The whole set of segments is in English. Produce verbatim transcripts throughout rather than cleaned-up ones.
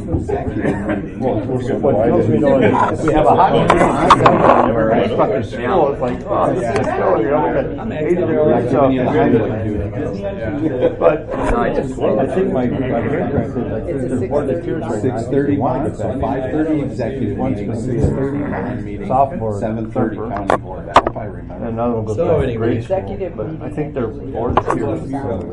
Well, what kills me though is if we have a hockey game, right? Fucking school, it's like, oh, this is still, you know, I'm eight years old. But I think my grandparents said like there's board of tears right now. Six thirty, so five thirty executive meeting, six thirty county meeting, sophomore, seven thirty county board. If I remember. And another one goes So back to anyway. grade school. But I think they're board of tears.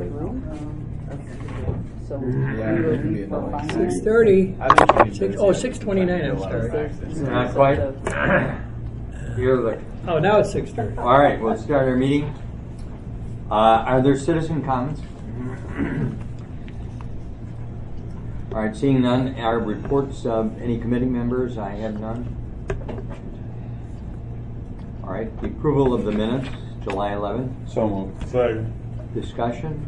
So Yeah, it could be annoying. Six thirty. Six, oh, six twenty-nine, I'm sorry. Not quite. You're the. Oh, now it's six thirty. All right, we'll start our meeting. Uh, are there citizen comments? All right, seeing none. Our reports of any committee members, I have none. All right, the approval of the minutes, July eleventh. So moved. Second. Discussion.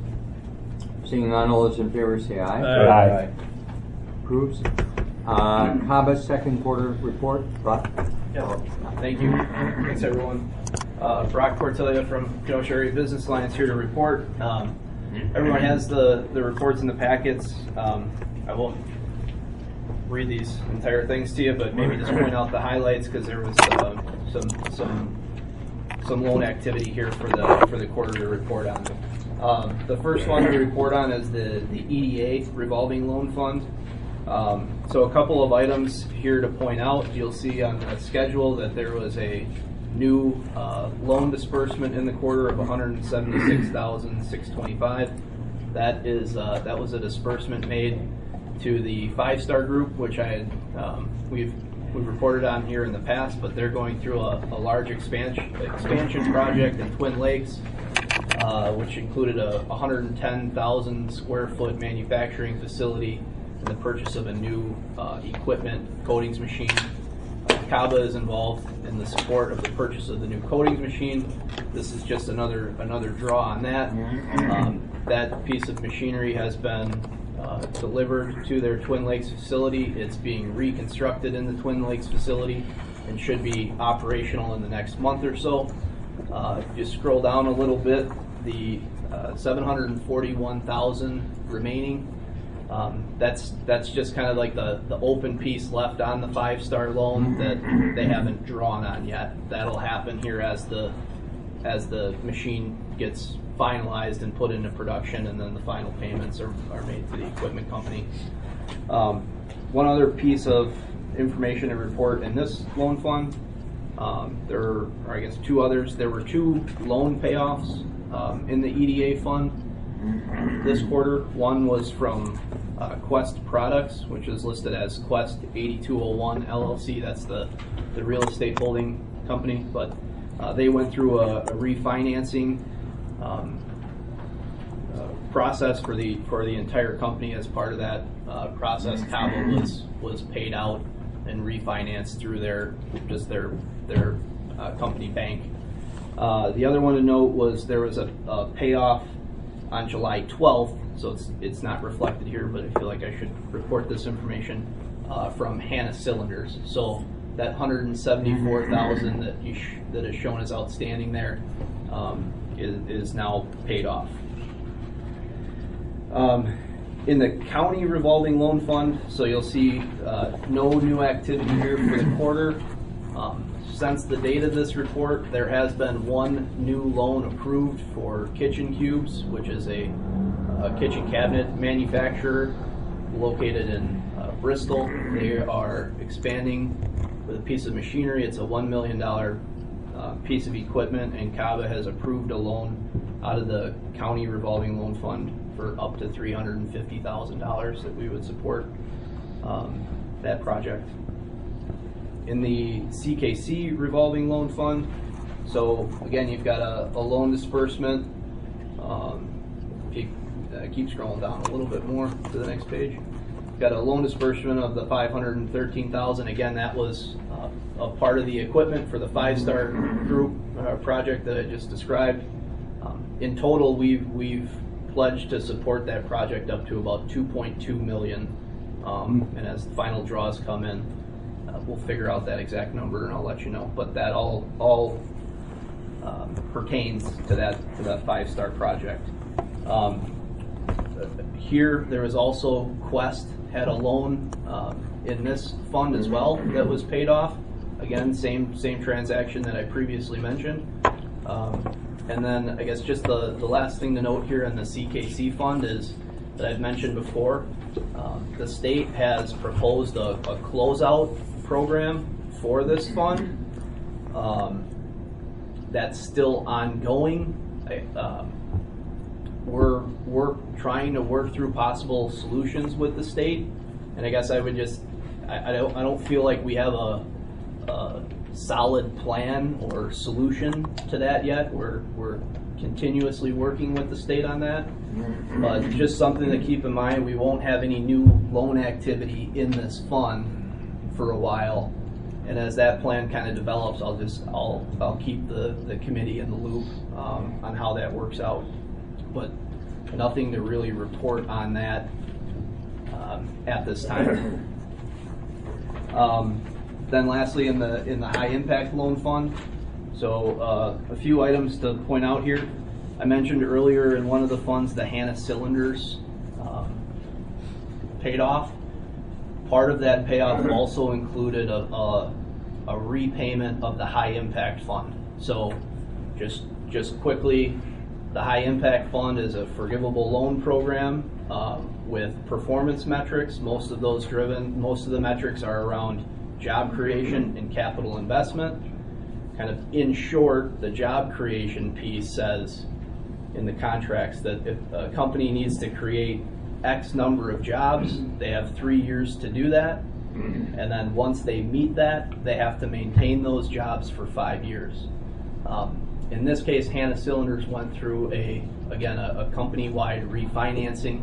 Seeing none, all those in favor say aye. Aye. Approves. Uh, C A B A second quarter report. Brock? Yeah. Thank you. Thanks, everyone. Uh, Brock Portilla from Kenosha Area Business Alliance here to report. Um, everyone has the, the reports in the packets. Um, I won't read these entire things to you, but maybe just point out the highlights because there was uh, some some some loan activity here for the for the quarter to report on. Um, the first one to report on is the, the E D A revolving loan fund. Um, so a couple of items here to point out. You'll see on the schedule that there was a new uh, loan disbursement in the quarter of one hundred seventy-six thousand six hundred twenty-five dollars. That is uh, that was a disbursement made to the Five Star Group, which I had, um, we've we've reported on here in the past, but they're going through a, a large expansion expansion project in Twin Lakes. Uh, which included a one hundred ten thousand square foot manufacturing facility and the purchase of a new uh, equipment coatings machine. Uh, C A B A is involved in the support of the purchase of the new coatings machine. This is just another another draw on that. Um, that piece of machinery has been uh, delivered to their Twin Lakes facility. It's being reconstructed in the Twin Lakes facility and should be operational in the next month or so. Uh, if you scroll down a little bit, the uh, seven hundred forty-one thousand remaining, um, that's that's just kind of like the, the open piece left on the Five Star loan that they haven't drawn on yet. That'll happen here as the as the machine gets finalized and put into production, and then the final payments are, are made to the equipment company. Um, one other piece of information to report in this loan fund. Um, there are, or I guess two others. There were two loan payoffs um, in the E D A fund this quarter. One was from uh, Quest Products, which is listed as Quest eighty-two oh one L L C. That's the, the real estate holding company. But uh, they went through a, a refinancing um, uh, process for the for the entire company. As part of that uh, process, C A B A was was paid out and refinanced through their just their their uh, company bank. Uh, the other one to note was there was a, a payoff on July twelfth, so it's it's not reflected here, but I feel like I should report this information uh, from Hanna Cylinders. So that one hundred seventy-four thousand that you sh that is shown as outstanding there um, is, is now paid off. Um, In the county revolving loan fund, so you'll see uh, no new activity here for the quarter. Um, since the date of this report, there has been one new loan approved for Kitchen Cubes, which is a, a kitchen cabinet manufacturer located in uh, Bristol. They are expanding with a piece of machinery. It's a one million dollar uh, piece of equipment, and C A B A has approved a loan out of the county revolving loan fund for up to three hundred fifty thousand dollars that we would support um, that project. In the C K C revolving loan fund, so again, you've got a, a loan disbursement. Um, keep, uh, keep scrolling down a little bit more to the next page. You've got a loan disbursement of the five hundred thirteen thousand dollars. Again, that was uh, a part of the equipment for the Five Star Group uh, project that I just described. Um, in total, we've we've pledged to support that project up to about two point two million dollars. Um, and as the final draws come in, uh, we'll figure out that exact number and I'll let you know. But that all all um, pertains to that to that Five Star project. Um, here, there was also Quest had a loan um, in this fund as well that was paid off. Again, same same transaction that I previously mentioned. Um, and then I guess just the, the last thing to note here in the C K C fund is that I've mentioned before, um, the state has proposed a, a closeout program for this fund. Um, that's still ongoing. I, um, we're, we're trying to work through possible solutions with the state. And I guess I would just, I, I, don't, I don't feel like we have a, a solid plan or solution to that yet. We're, we're continuously working with the state on that. But just something to keep in mind, we won't have any new loan activity in this fund for a while. And as that plan kind of develops, I'll just, I'll, I'll keep the, the committee in the loop um, on how that works out. But nothing to really report on that um, at this time. Um, then lastly, in the in the high impact loan fund, so uh, a few items to point out here. I mentioned earlier in one of the funds the Hanna cylinders um, paid off. Part of that payoff also included a, a, a repayment of the high impact fund. So just just quickly, the high impact fund is a forgivable loan program um, with performance metrics. Most of those driven, most of the metrics are around job creation and capital investment. Kind of in short, the job creation piece says in the contracts that if a company needs to create X number of jobs, they have three years to do that. And then once they meet that, they have to maintain those jobs for five years. Um, in this case, Hanna Cylinders went through a, again, a, a company-wide refinancing.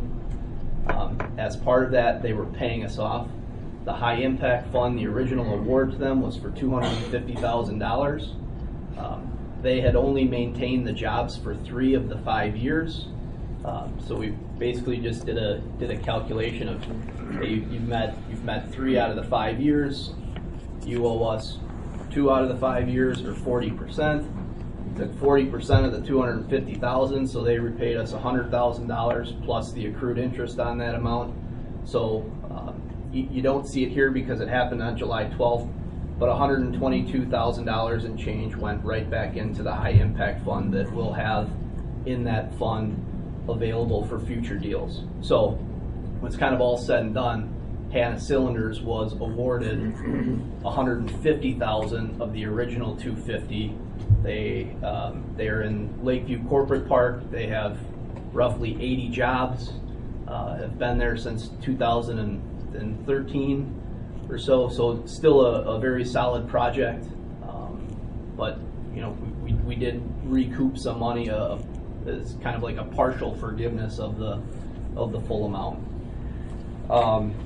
Um, as part of that, they were paying us off. The high impact fund, the original award to them was for two hundred fifty thousand dollars. Um, they had only maintained the jobs for three of the five years. Um, so we basically just did a did a calculation of, hey, you, you've met you've met three out of the five years. You owe us two out of the five years, or forty percent. Took forty percent of the two hundred fifty thousand dollars, so they repaid us one hundred thousand dollars plus the accrued interest on that amount. So um, you, you don't see it here because it happened on July twelfth, but one hundred twenty-two thousand dollars and change went right back into the high impact fund that we'll have in that fund available for future deals. So when it's kind of all said and done, Hanna Cylinders was awarded one hundred fifty thousand dollars of the original two hundred fifty thousand dollars. They um, they're in Lakeview Corporate Park. They have roughly eighty jobs. Uh, have been there since two thousand thirteen or so. So still a, a very solid project. Um, but you know, we, we, we did recoup some money. Uh, it's kind of like a partial forgiveness of the of the full amount. Um,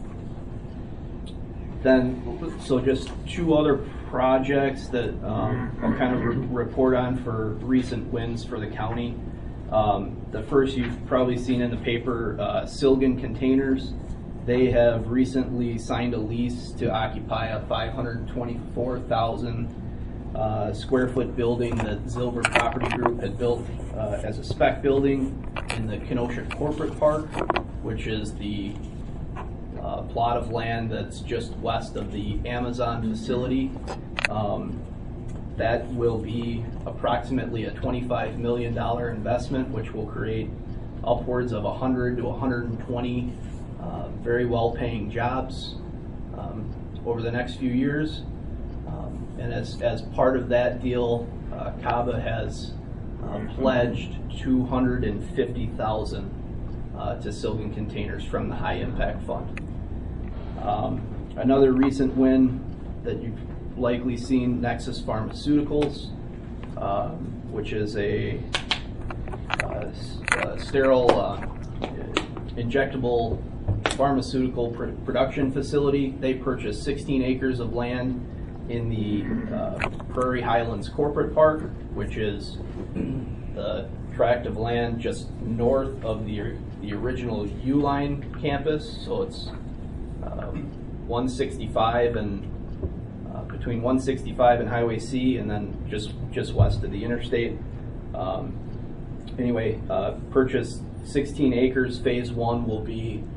then, so just two other projects that um, I'll kind of re report on for recent wins for the county. Um, the first you've probably seen in the paper, uh, Silgan Containers. They have recently signed a lease to occupy a five hundred twenty-four thousand uh, square foot building that Zilber Property Group had built uh, as a spec building in the Kenosha Corporate Park, which is the uh, plot of land that's just west of the Amazon facility. Um, that will be approximately a twenty-five million dollar investment, which will create upwards of one hundred to one hundred twenty uh, very well-paying jobs um, over the next few years. Um, and as, as part of that deal, uh, C A B A has uh, pledged two hundred fifty thousand dollars uh, to Silgan Containers from the High Impact Fund. Um, another recent win that you've likely seen, Nexus Pharmaceuticals, uh, which is a, uh, a sterile uh, injectable pharmaceutical pr production facility. They purchased sixteen acres of land in the uh, Prairie Highlands Corporate Park, which is the tract of land just north of the, the original Uline campus. So it's um, one sixty-five and between one sixty-five and Highway C, and then just just west of the interstate. Um, anyway, uh, purchased sixteen acres. Phase one will be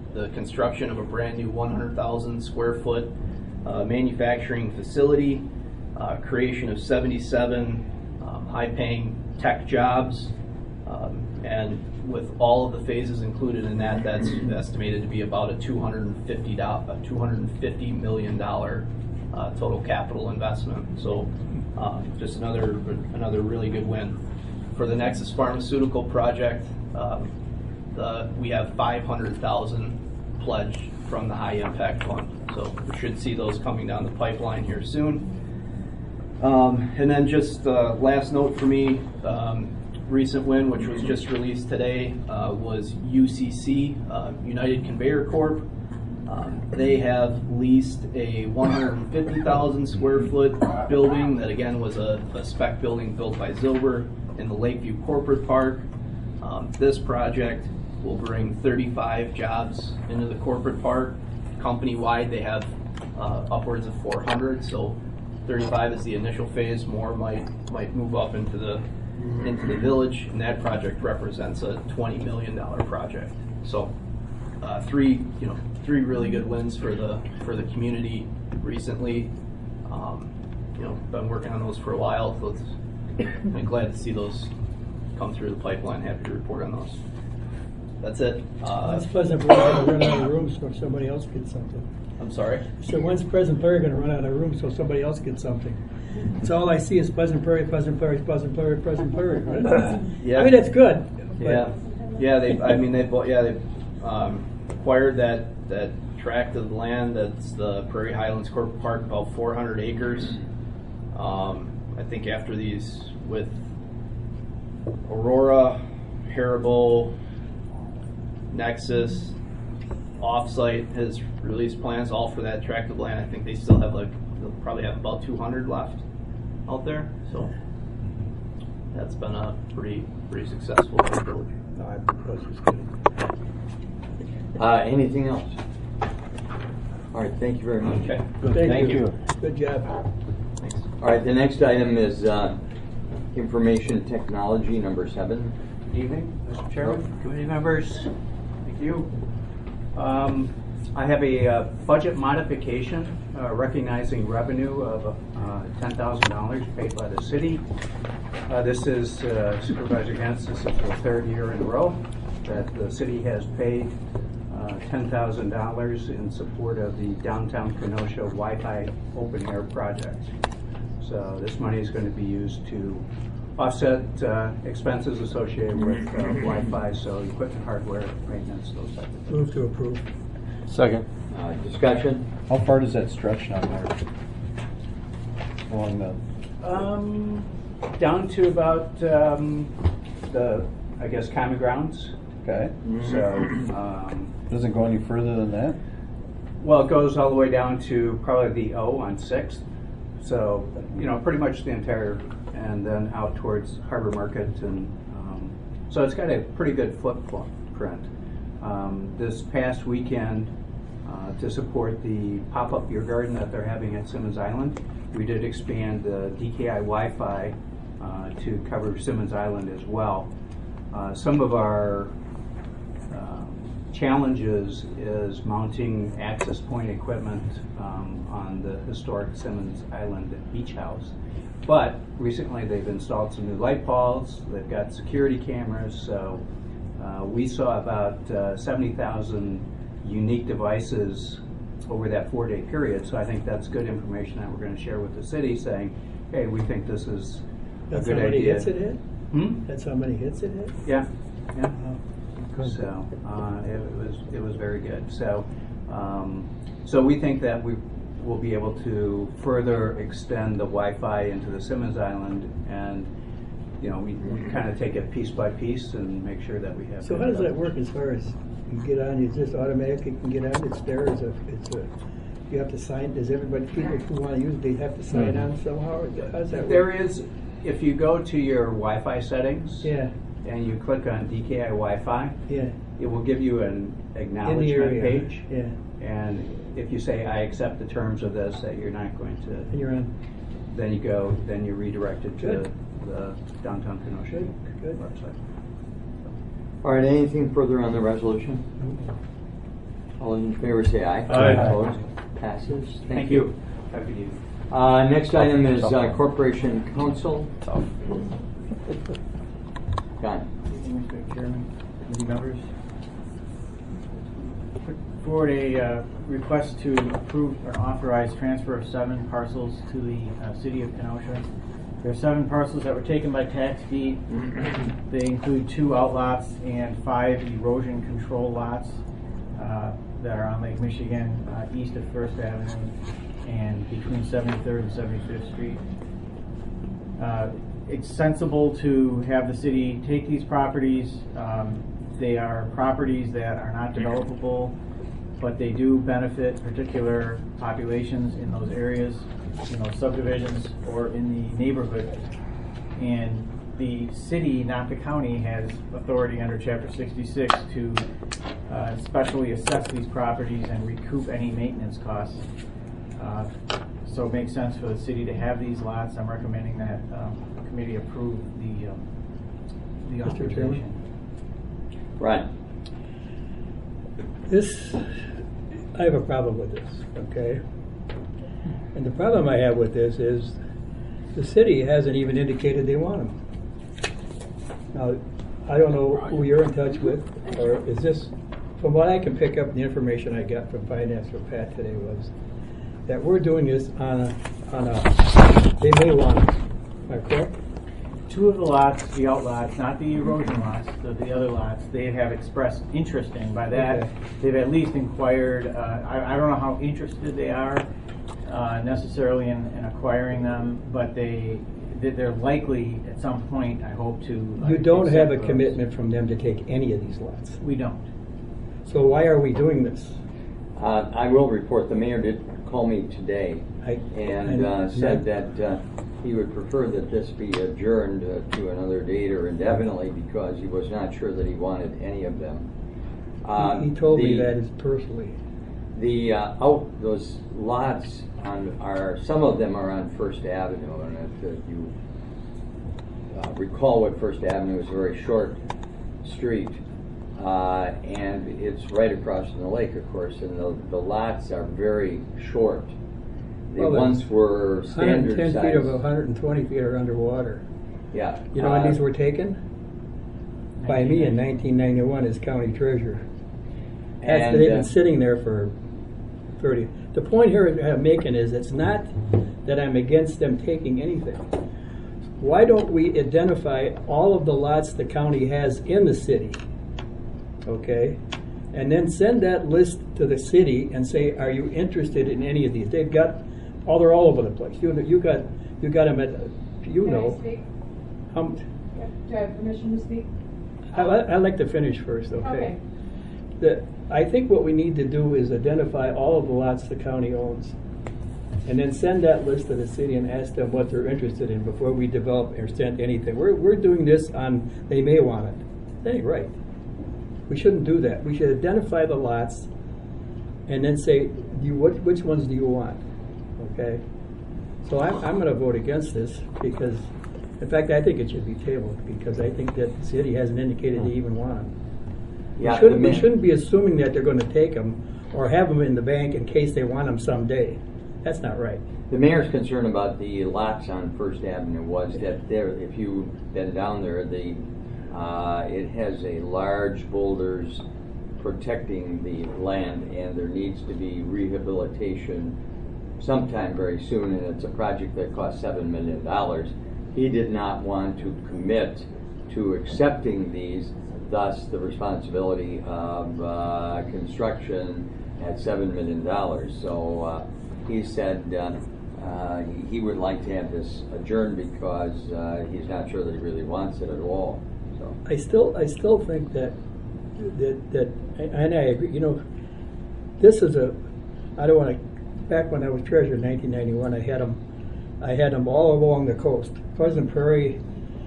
the construction of a brand new one hundred thousand square foot uh, manufacturing facility, uh, creation of seventy-seven um, high-paying tech jobs, um, and with all of the phases included in that, that's estimated to be about a two hundred fifty million dollars uh, total capital investment. So uh, just another another really good win. For the Nexus Pharmaceutical project, um, the, we have five hundred thousand dollars pledged from the High Impact Fund. So we should see those coming down the pipeline here soon. Um, and then just uh, last note for me, um, recent win, which was just released today, uh, was U C C, uh, United Conveyor Corp. Um, they have leased a one hundred fifty thousand square foot building that again was a, a spec building built by Zilber in the Lakeview Corporate Park. Um, this project will bring thirty-five jobs into the corporate park. Company-wide, they have uh, upwards of four hundred, so thirty-five is the initial phase. More might might move up into the into the village, and that project represents a twenty million dollars project. So, uh, three you know three really good wins for the for the community recently. Um, you know, been working on those for a while. So it's, I'm glad to see those come through the pipeline. Happy to report on those. That's it. Uh, When's President Perry going to run out of rooms so somebody else gets something? I'm sorry. So when's President Perry going to run out of rooms so somebody else gets something? So all I see is President Perry, President Perry, President Perry, President Perry. Yeah. I mean, it's good. but- Yeah, yeah. They. I mean, they. Yeah, they um, acquired that that tract of land. That's the Prairie Highlands Corporate Park, about four hundred acres. Um, I think after these with Aurora, Haribo, Nexus, Offsite has released plans all for that tract of land. I think they still have like they'll probably have about two hundred left out there. So that's been a pretty pretty successful village. No, I propose it's good. Uh, anything else? All right, thank you very much. Okay. Thank, Thank you. you. Good job. Thanks. All right, the next item is uh, information technology, number seven. Good evening, Mister Chairman, committee members. Thank you. Um, I have a uh, budget modification uh, recognizing revenue of uh, ten thousand dollars paid by the city. Uh, this is uh, Supervisor Gantz. This is the third year in a row that the city has paid uh, ten thousand dollars in support of the downtown Kenosha Wi-Fi open air project. So this money is going to be used to offset uh, expenses associated with uh, Wi-Fi, so equipment, hardware, maintenance, those types of things. Move to approve. Second. Uh, discussion? How far does that stretch down there? Along the, Um, down to about um, the, I guess, common grounds. okay. So, um, Doesn't go any further than that? well, it goes all the way down to probably the O on Sixth. So, you know, pretty much the entire, and then out towards Harbor Market, and um, so it's got a pretty good footprint. Um, this past weekend, uh, to support the pop-up beer garden that they're having at Simmons Island, we did expand the D K I Wi-Fi uh, to cover Simmons Island as well. Uh, some of our um, challenges is mounting access point equipment um, on the historic Simmons Island Beach House. But recently they've installed some new light poles, they've got security cameras, so uh, we saw about uh, seventy thousand unique devices over that four-day period, so I think that's good information that we're going to share with the city, saying, hey, we think this is That's a good how many idea. hits it hit? Hmm? That's how many hits it hit? Yeah, yeah. Oh. So uh, it was it was very good. So um, so we think that we will be able to further extend the Wi-Fi into the Simmons Island, and you know we, we kind of take it piece by piece and make sure that we have. So how does that work as far as you get on, it's just automatic, you can get on, it's there, it's a, it's a, you have to sign, does everybody, people who want to use it, they have to sign on somehow, or how does that work? There is, if you go to your Wi-Fi settings Yeah, and you click on D K I Wi-Fi, yeah. it will give you an In the acknowledgement area. page. Yeah, And if you say, I accept the terms of this, that you're not going and to, you're on, then you go, then you're redirected to Good. the downtown Kenosha Good, good. website. All right, anything further on the resolution? All in favor say aye. Aye. Opposed? Passes. Thank, Thank you. you. Have a good evening. Uh, next item is uh, Corporation Council. John. Mister Chairman, committee members. Put forward a uh, request to approve or authorize transfer of seven parcels to the uh, city of Kenosha. There are seven parcels that were taken by tax deed. They include two outlots and five erosion control lots uh, that are on Lake Michigan, uh, east of First Avenue and between seventy-third and seventy-fifth Street. Uh, it's sensible to have the city take these properties. Um, they are properties that are not developable, but they do benefit particular populations in those areas, you know, subdivisions or in the neighborhood. And the city, not the county, has authority under Chapter sixty-six to uh, specially assess these properties and recoup any maintenance costs. Uh, so it makes sense for the city to have these lots. I'm recommending that um, the committee approve the um, the Mister authorization. Right. This, I have a problem with this, okay? And the problem I have with this is the city hasn't even indicated they want them. Now, I don't know who you're in touch with, or is this, from what I can pick up, the information I got from finance from Pat today was that we're doing this on a, on a, they may want it. Am I correct? Two of the lots, the outlots, not the erosion lots, the, the other lots, they have expressed interest in. By that, Okay. they've at least inquired. Uh, I, I don't know how interested they are uh, necessarily in, in acquiring them, but they that they're likely at some point, I hope to. uh, You don't have a accept those. commitment from them to take any of these lots. We don't. So why are we doing this? Uh, I will report, the mayor did call me today I- and uh, and- said that uh, he would prefer that this be adjourned uh, to another date or indefinitely because he was not sure that he wanted any of them. Uh, He he told me the- that is personally. The uh, out those lots on are some of them are on First Avenue, and if, if you uh, recall, what First Avenue is a very short street, uh, and it's right across from the lake, of course, and the, the lots are very short. They Well, once were one standard hundred ten size. feet of one hundred twenty feet are underwater. Yeah. You know uh, when these were taken? By me in nineteen ninety-one as county treasurer. That's, And, they've uh, been sitting there for thirty. The point here that I'm making is it's not that I'm against them taking anything. Why don't we identify all of the lots the county has in the city, okay? And then send that list to the city and say, are you interested in any of these? They've got, all they're all over the place. You you got you got them at, you Can know. I speak? Um, Do I have permission to speak? I, I'd like to finish first, okay? Okay. The, I think what we need to do is identify all of the lots the county owns, and then send that list to the city and ask them what they're interested in before we develop or send anything. We're, we're doing this on, they may want it. That ain't right. We shouldn't do that. We should identify the lots and then say, you, what, which ones do you want? Okay? So I'm, I'm gonna vote against this because, in fact, I think it should be tabled because I think that the city hasn't indicated they even want them. Yeah, we, shouldn't, the we mayor- shouldn't be assuming that they're gonna take them or have them in the bank in case they want them someday. That's not right. The mayor's concern about the lots on First Avenue was that there, if you've been down there, the uh, it has a large boulders protecting the land, and there needs to be rehabilitation sometime very soon, and it's a project that costs seven million dollars. He did not want to commit to accepting these, thus the responsibility of uh, construction at seven million dollars. So uh, he said uh, uh, he would like to have this adjourned because uh, he's not sure that he really wants it at all. So I still, I still think that, that, that, and I agree, you know, this is a, I don't want to, back when I was treasurer in nineteen ninety-one, I had them, I had them all along the coast. Pleasant Prairie,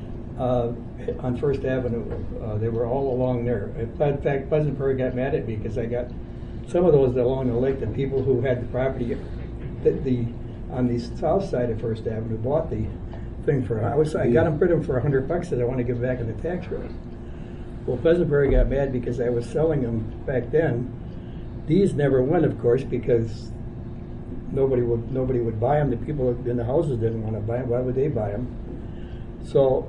uh, on First Avenue, uh, they were all along there. In fact, Pleasant Prairie got mad at me because I got some of those along the lake, the people who had the property, the, the on the south side of First Avenue bought the thing for, I was, I got them, put them for a hundred bucks that I want to give back in the tax rate. Well, Pleasant Prairie got mad because I was selling them back then These never went, of course, because nobody would nobody would buy them. The people in the houses didn't want to buy them. Why would they buy them? So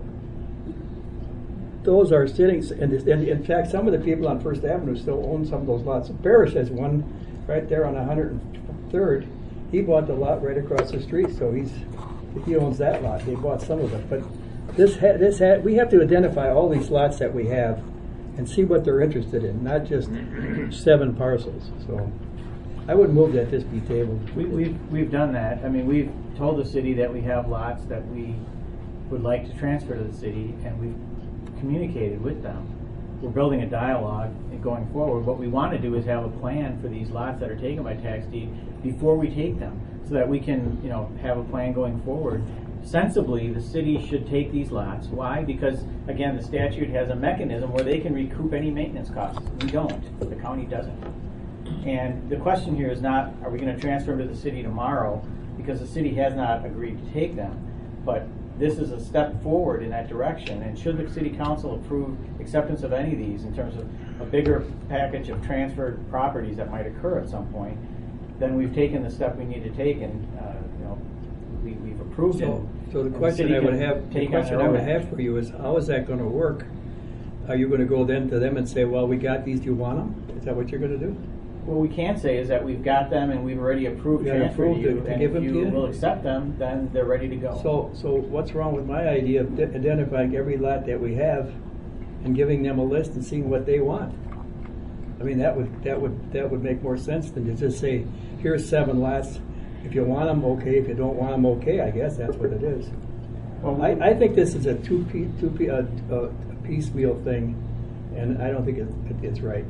those are sitting, and, and in fact, some of the people on First Avenue still own some of those lots. Parrish has one right there on one hundred third. He bought the lot right across the street, so he's he owns that lot. He bought some of it, but this ha this ha we have to identify all these lots that we have and see what they're interested in, not just seven parcels. So I would move that this be tabled. We, we've, we've done that. I mean, we've told the city that we have lots that we would like to transfer to the city, and we've communicated with them. We're building a dialogue and going forward. What we want to do is have a plan for these lots that are taken by tax deed before we take them, so that we can, you know, have a plan going forward. Sensibly, the city should take these lots. Why? Because, again, the statute has a mechanism where they can recoup any maintenance costs. We don't. The county doesn't. And the question here is not, are we going to transfer them to the city tomorrow, because the city has not agreed to take them. But this is a step forward in that direction. And should the city council approve acceptance of any of these in terms of a bigger package of transferred properties that might occur at some point, then we've taken the step we need to take, and uh, you know, we, we've approved it. So, so the And question city I would can have, the take on question their I would own have action. for you is, how is that going to work? Are you going to go then to them and say, well, we got these, do you want them? Is that what you're going to do? What we can say is that we've got them and we've already approved We have transfer to approved you, it to and give if them to you you? will accept them, then they're ready to go. So, so what's wrong with my idea of de- identifying every lot that we have and giving them a list and seeing what they want? I mean, that would that would that would make more sense than to just say, here's seven lots. If you want them, okay. If you don't want them, okay. I guess that's what it is. Well, I, I think this is a two piece two piece uh, uh, piecemeal thing, and I don't think it, it, it's right.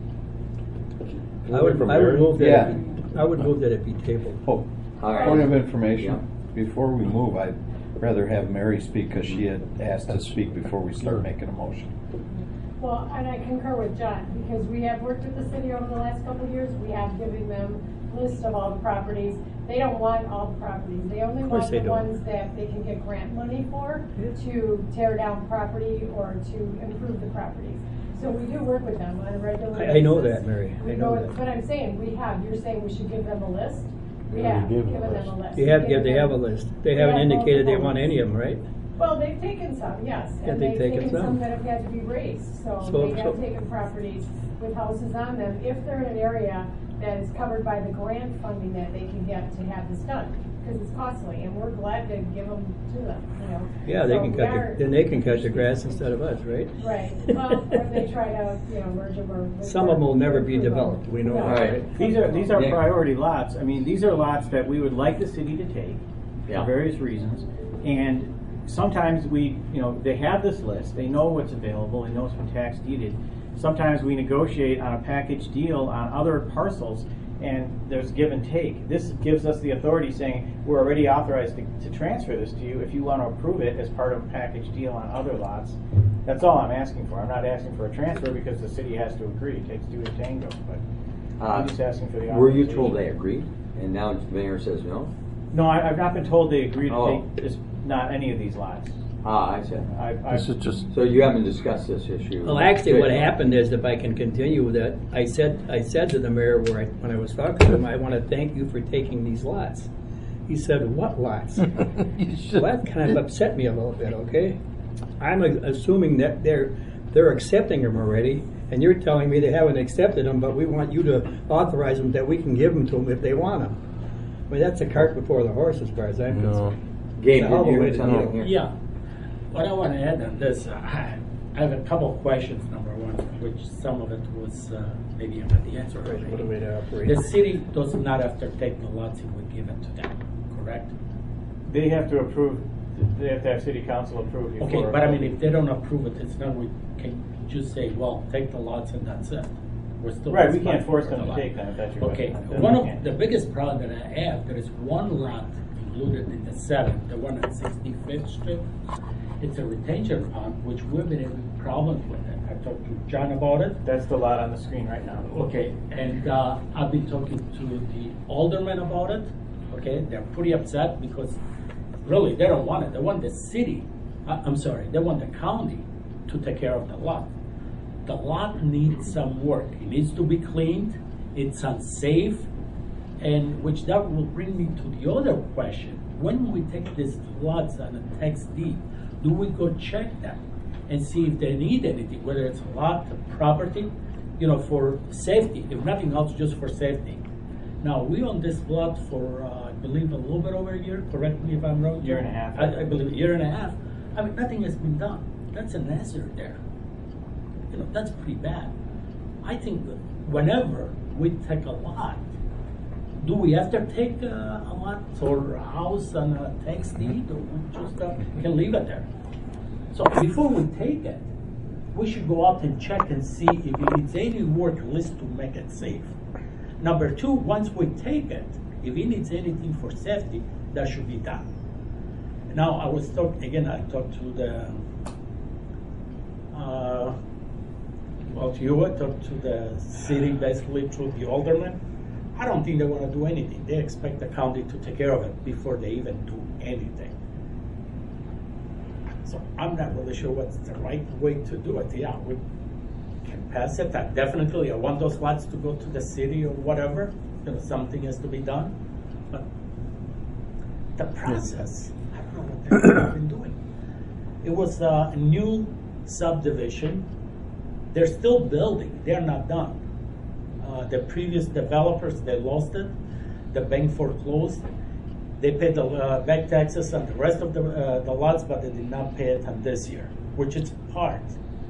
I would From I would Mary? move that Yeah. it be, I would move that it be tabled. Oh, All right. point of information, before we move, I'd rather have Mary speak, because she had asked to speak before we start making a motion. Well, and I concur with John, because we have worked with the city over the last couple of years. We have given them a list of all the properties. They don't want all the properties. They only Of course want they the don't. ones that they can get grant money for Yeah. to tear down property or to improve the properties. So we do work with them on a regular basis. I, I know that, Mary. We I know go, that. but I'm saying we have, you're saying we should give them a list? We Yeah, we have gave them given a them a list. list. They have, We've yeah, given they have a them- list. They We haven't have indicated they multiple want any of them, right? Well, they've taken some, yes, Yeah, and they've they've taken taken some. some that have had to be raised, so So- they so- have taken properties with houses on them, if they're in an area that is covered by the grant funding that they can get to have this done, because it's costly, and we're glad to give them to them, you know. Yeah, they So can we cut are- the, then they can cut the grass instead of us, right? Right, well, when they try to, you know, merge them or. Some of them will never be improve them. developed, we know No. that, right? right? These are, these are Yeah. priority lots. I mean, these are lots that we would like the city to take Yeah. for various reasons. And sometimes we, you know, they have this list, they know what's available, they know it's been tax deeded. Sometimes we negotiate on a package deal on other parcels, and there's give and take. This gives us the authority saying, we're already authorized to, to transfer this to you if you want to approve it as part of a package deal on other lots. That's all I'm asking for. I'm not asking for a transfer because the city has to agree. It takes two to tango, but Uh, I'm just asking for the Were you authorization. told they agreed, and now the mayor says no? No, I, I've not been told they agreed to Oh. take this, not any of these lots. Ah, I said. I, I, This is just, So you haven't discussed this issue? Well, actually, what happened is, if I can continue with that, I said, I said to the mayor where I, when I was talking to him, I want to thank you for taking these lots. He said, what lots? Well, that kind of upset me a little bit, okay? I'm a- assuming that they're, they're accepting them already, and you're telling me they haven't accepted them, but we want you to authorize them that we can give them to them if they want them. I mean, that's a cart before the horse as far as I'm concerned. Gabe, It's a hell of did a you way have to something do it. here? Yeah, what I want to add on this, uh, I have a couple of questions. Number one, which some of it was uh, maybe I got the answer Right, what a already. way to operate. The city does not have to take the lots if we give it to them, correct? they have to approve, they have to have city council approve before. Okay, but I mean, if they don't approve it, it's not, we can just say, well, take the lots and that's it. We're still. Right, we can't responsible force for them the to lot. take them if that's your Okay, question. Then one we of can't. the biggest problem that I have, there is one lot included in the seven, the one at sixty-fifth Street. It's a retention pond, which we've been having problems with it. I talked to John about it. That's the lot on the screen right now. Okay, and uh, I've been talking to the aldermen about it. Okay, they're pretty upset because really they don't want it. They want the city, uh, I'm sorry, they want the county to take care of the lot. The lot needs some work. It needs to be cleaned. It it's unsafe, and which that will bring me to the other question. When we take these lots on a tax deed, do we go check them and see if they need anything, whether it's a lot, a property, you know, for safety, if nothing else, just for safety. Now, we own this lot for, uh, I believe, a little bit over a year, correct me if I'm wrong. Year and a half. I, I believe a year and a half. I mean, nothing has been done. That's an hazard there. You know, that's pretty bad. I think that whenever we take a lot, do we have to take uh, a lot or a house on a tax deed, or we just uh, can leave it there? So before we take it, we should go out and check and see if it's any work list to make it safe. Number two, once we take it, if it needs anything for safety, that should be done. Now, I was talking, again, I talked to the, uh, well, to you, I talked to the city, basically through the alderman. I don't think they want to do anything. They expect the county to take care of it before they even do anything. So I'm not really sure what's the right way to do it. Yeah, we can pass it. I definitely, I want those lots to go to the city or whatever. You know, something has to be done. But the process, I don't know what they've been doing. It was a new subdivision. They're still building. They're not done. Uh, the previous developers, they lost it. The bank foreclosed. They paid the uh, back taxes on the rest of the, uh, the lots, but they did not pay it on this year, which is part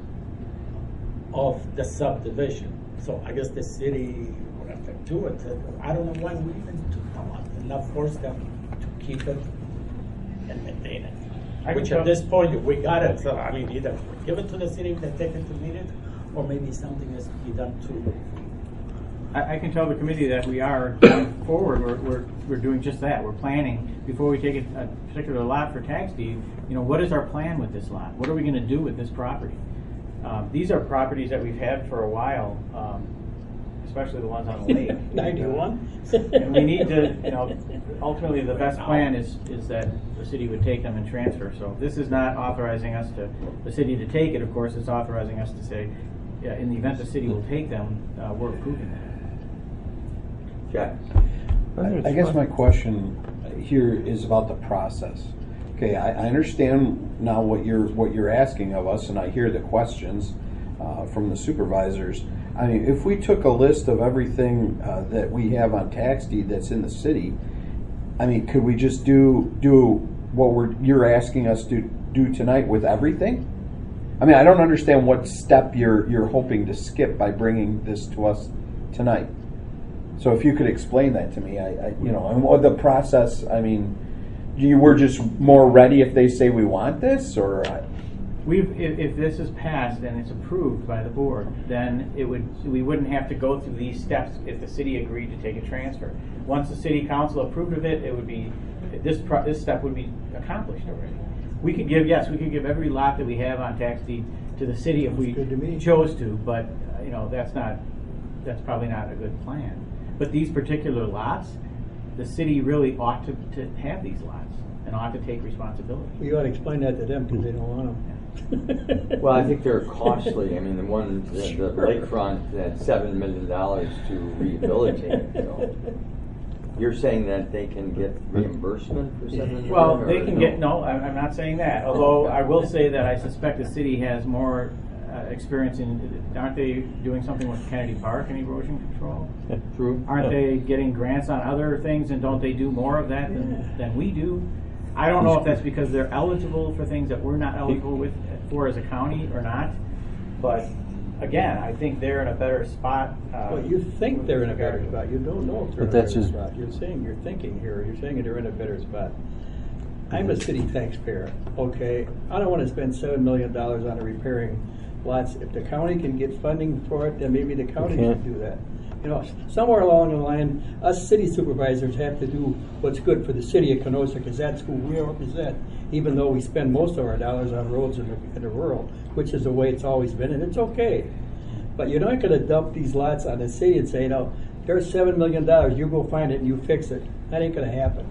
of the subdivision. So I guess the city would have to do it. I don't know why we even took the lot and not force them to keep it and maintain it. I Which at this point, we got it. So I mean, either give it to the city if they take it to meet it, or maybe something has to be done to. I, I can tell the committee that we are going forward. We're, we're we're doing just that. We're planning before we take a, a particular lot for tax deed. You know, what is our plan with this lot? What are we going to do with this property? Um, these are properties that we've had for a while, um, especially the ones on the lake. ninety-one. And we need to, you know, ultimately the best plan is is that the city would take them and transfer. So this is not authorizing us to the city to take it. Of course, it's authorizing us to say, yeah, in the event the city will take them, uh, we're approving that. Jack? I, I guess my question here is about the process. Okay, I, I understand now what you're what you're asking of us, and I hear the questions uh, from the supervisors. I mean, if we took a list of everything uh, that we have on tax deed that's in the city, I mean, could we just do do what we're you're asking us to do tonight with everything? I mean, I don't understand what step you're you're hoping to skip by bringing this to us tonight. So if you could explain that to me, I, I you know, and what the process. I mean, you we're just more ready if they say we want this, or. I, We've, if, if this is passed and it's approved by the board, then it would we wouldn't have to go through these steps if the city agreed to take a transfer. Once the city council approved of it, it would be this pro, this step would be accomplished already. We could give yes, we could give every lot that we have on tax deed to the city if we to chose to, but uh, you know that's not that's probably not a good plan. But these particular lots, the city really ought to, to have these lots and ought to take responsibility. You ought to explain that to them because they don't want them. Well, I think they're costly. I mean, the one, the, the lakefront, that's seven million dollars to rehabilitate it. So you're saying that they can get reimbursement for seven million? Well, they can no? get no. I'm I'm not saying that. Although I will say that I suspect the city has more uh, experience in. Aren't they doing something with Kennedy Park and erosion control? True. Aren't they getting grants on other things, and don't they do more of that than than we do? I don't know if that's because they're eligible for things that we're not eligible with for as a county or not, but again, I think they're in a better spot. Uh, Well, you think they're in a better spot. You don't know if they're But in a that's better just- spot. You're saying, you're thinking here, you're saying they're in a better spot. I'm a city taxpayer, okay? I don't want to spend seven million dollars on repairing lots. If the county can get funding for it, then maybe the county should do that. You know, somewhere along the line, us city supervisors have to do what's good for the city of Kenosha because that's who we represent, even though we spend most of our dollars on roads in the, in the rural, which is the way it's always been, and it's okay. But you're not going to dump these lots on the city and say, no, there's seven million dollars, you go find it and you fix it. That ain't going to happen.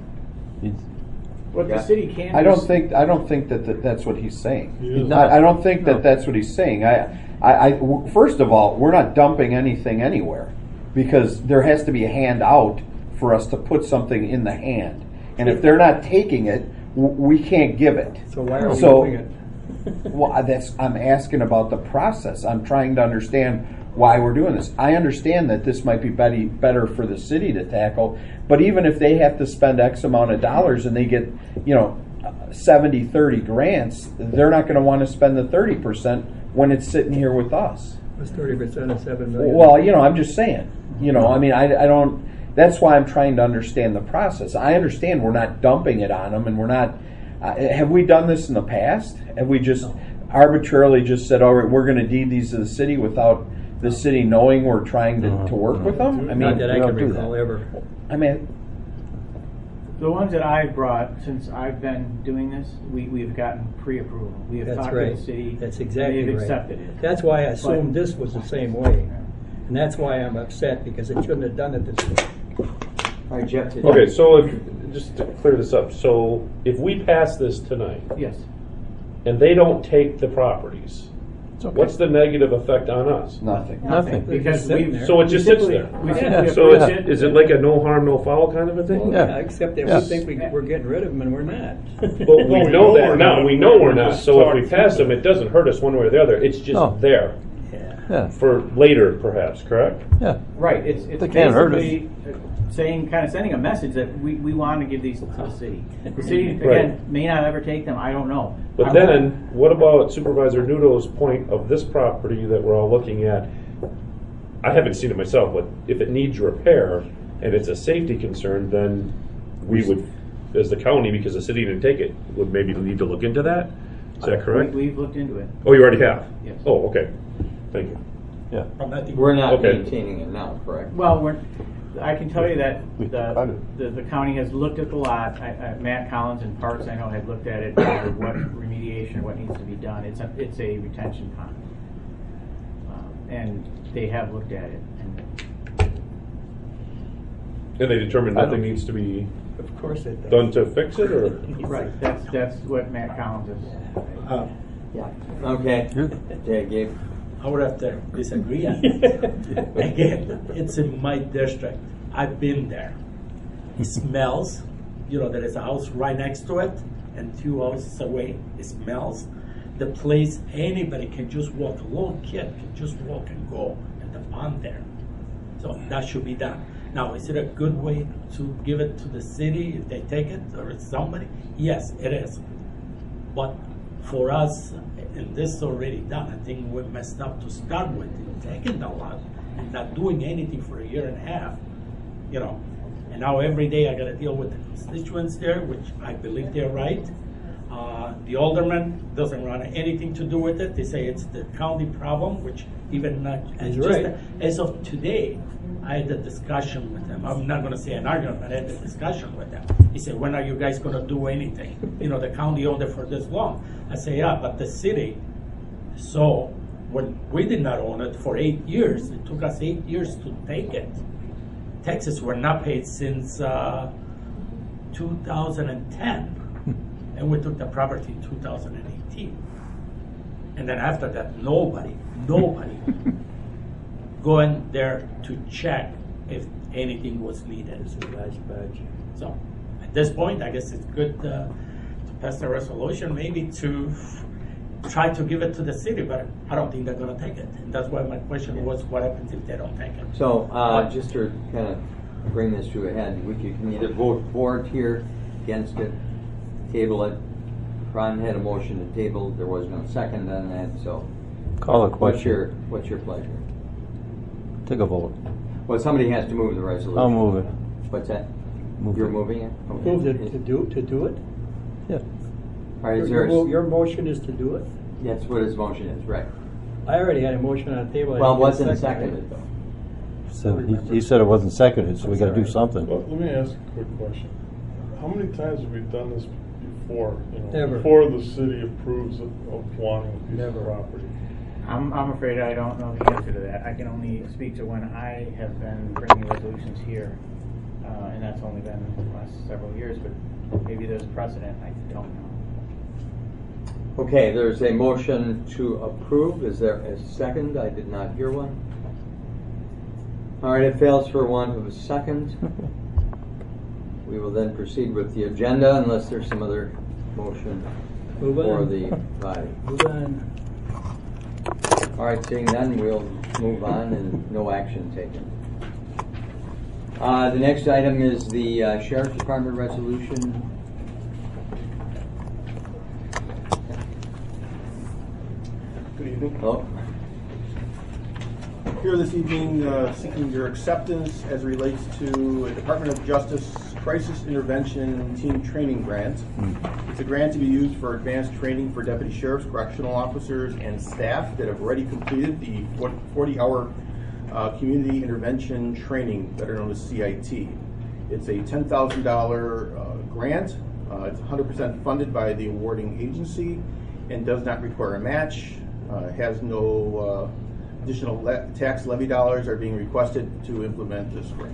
what the city can. I do don't is- think I don't think that, that that's what he's saying. He's I, I don't think that that's what he's saying. I, I, I, first of all, we're not dumping anything anywhere. because there has to be a hand out for us to put something in the hand. And if they're not taking it, w- we can't give it. So why are we So- doing it? Well, that's, I'm asking about the process. I'm trying to understand why we're doing this. I understand that this might be better, better for the city to tackle, but even if they have to spend X amount of dollars and they get, you know, seventy thirty grants, they're not going to want to spend the thirty percent when it's sitting here with us. It's thirty percent of seven million. Well, you know, I'm just saying, you know, I mean, I, I don't, that's why I'm trying to understand the process. I understand we're not dumping it on them and we're not, uh, have we done this in the past? Have we just arbitrarily just said, all right, we're going to deed these to the city without the city knowing we're trying to, to work with them? I Not mean, that I we can don't do recall that. ever. I mean, The ones that I've brought, since I've been doing this, we, we've gotten pre-approval. We have That's talked right. to the city. That's exactly and they've right. accepted it. That's why I assumed But- this was the same way. And that's why I'm upset, because it shouldn't have done it this way. All right, Jeff. did- Okay, so if, just to clear this up, so if we pass this tonight Yes. and they don't take the properties, what's the negative effect on us? nothing. Nothing. They're Because just sitting we. there. So it just we sits simply- there. We Yeah. simply So approach it's, it. is it like a no harm, no foul kind of a thing? Yeah, except that Yes. we think we, we're getting rid of them and we're not. Well, we know that now. We know we're not. just So if we talked pass through them, it doesn't hurt us one way or the other. It's just No. there Yeah. Yeah, for later, perhaps. Correct? yeah. Right, it's, it's They can't hurt us. basically saying, kind of sending a message that we, we want to give these to the city. The city, again, Right. may not ever take them, I don't know. But I- then, what about Supervisor Nudo's point of this property that we're all looking at? I haven't seen it myself, but if it needs repair and it's a safety concern, then we would, as the county, because the city didn't take it, would maybe need to look into that? Is that correct? We- We've looked into it. Oh, you already have? Yes. Oh, okay. Thank you. Yeah. But I think- We're not Okay. maintaining it now, correct? Well, we're, I can tell you that We the, cut it. the, the county has looked at the lot. I, I, Matt Collins and Parks, I know, had looked at it, for what remediation, what needs to be done. It's a, it's a retention pond. Um, And they have looked at it. And And they determined nothing needs to be Of course it does. done to fix it, or? Right, that's, that's what Matt Collins is. Uh, Okay. Yeah, Gabe. I would have to disagree. Again, it's in my district. I've been there. It smells. You know, there is a house right next to it, and two houses away. It smells. The place, anybody can just walk. A little kid can just walk and go at the pond there. So that should be done. Now, is it a good way to give it to the city if they take it, or it's somebody? Yes, it is. But for us, and this is already done, I think we messed up to start with, taking the lot and not doing anything for a year and a half, you know. And now every day I gotta deal with the constituents there, which I believe they're right. Uh, the alderman doesn't want anything to do with it. They say it's the county problem, which even not, He's just right. as of today, I had a discussion with them. I'm not gonna say an argument, but I had a discussion with them. He said, when are you guys gonna do anything? You know, the county owned it for this long. I say, yeah, but the city. So when we did not own it for eight years, it took us eight years to take it. Taxes were not paid since uh, two thousand ten, and we took the property in two thousand eighteen. And then after that, nobody, nobody going there to check if anything was needed. This is the last badge. So at this point, I guess it's good uh, to pass the resolution, maybe to try to give it to the city, but I don't think they're going to take it. And that's why my question was, what happens if they don't take it? So, uh, just to kind of bring this to a head, we could can either vote for it here, against it, table it. Ron had a motion to table, there was no second on that, so. Call a What's question. your, what's your pleasure? Take a vote. Well, somebody has to move the resolution. I'll move it. What's that? Move You're it. moving it? Okay. Move it to do, to do it? Yeah. All right, is Your, there, your mo- a- your motion is to do it? that's what his motion is, right. I already had a motion on the table. I Well, it didn't get wasn't a second. seconded though. So he, he said it wasn't seconded, so we gotta do something. Well, let me ask a quick question. How many times have we done this before, you know, Never. before the city approves of, of wanting a piece Never. of property? I'm, I'm afraid I don't know the answer to that. I can only speak to when I have been bringing resolutions here, uh, and that's only been the last several years, but maybe there's a precedent, I don't know. Okay, there's a motion to approve. Is there a second? I did not hear one. All right, it fails for want of a second. We will then proceed with the agenda unless there's some other motion Move for on. the body. Move on. All right, seeing none, we'll move on and no action taken. Uh, the next item is the uh, Sheriff's Department resolution. Good evening. Oh, Here this evening uh, seeking your acceptance as relates to a Department of Justice Crisis Intervention Team Training Grant. It's a grant to be used for advanced training for deputy sheriffs, correctional officers, and staff that have already completed the forty-hour uh, community intervention training, better known as C I T. It's a ten thousand dollars uh, grant. Uh, it's one hundred percent funded by the awarding agency and does not require a match. Uh, has no uh, additional le- tax levy dollars are being requested to implement this grant.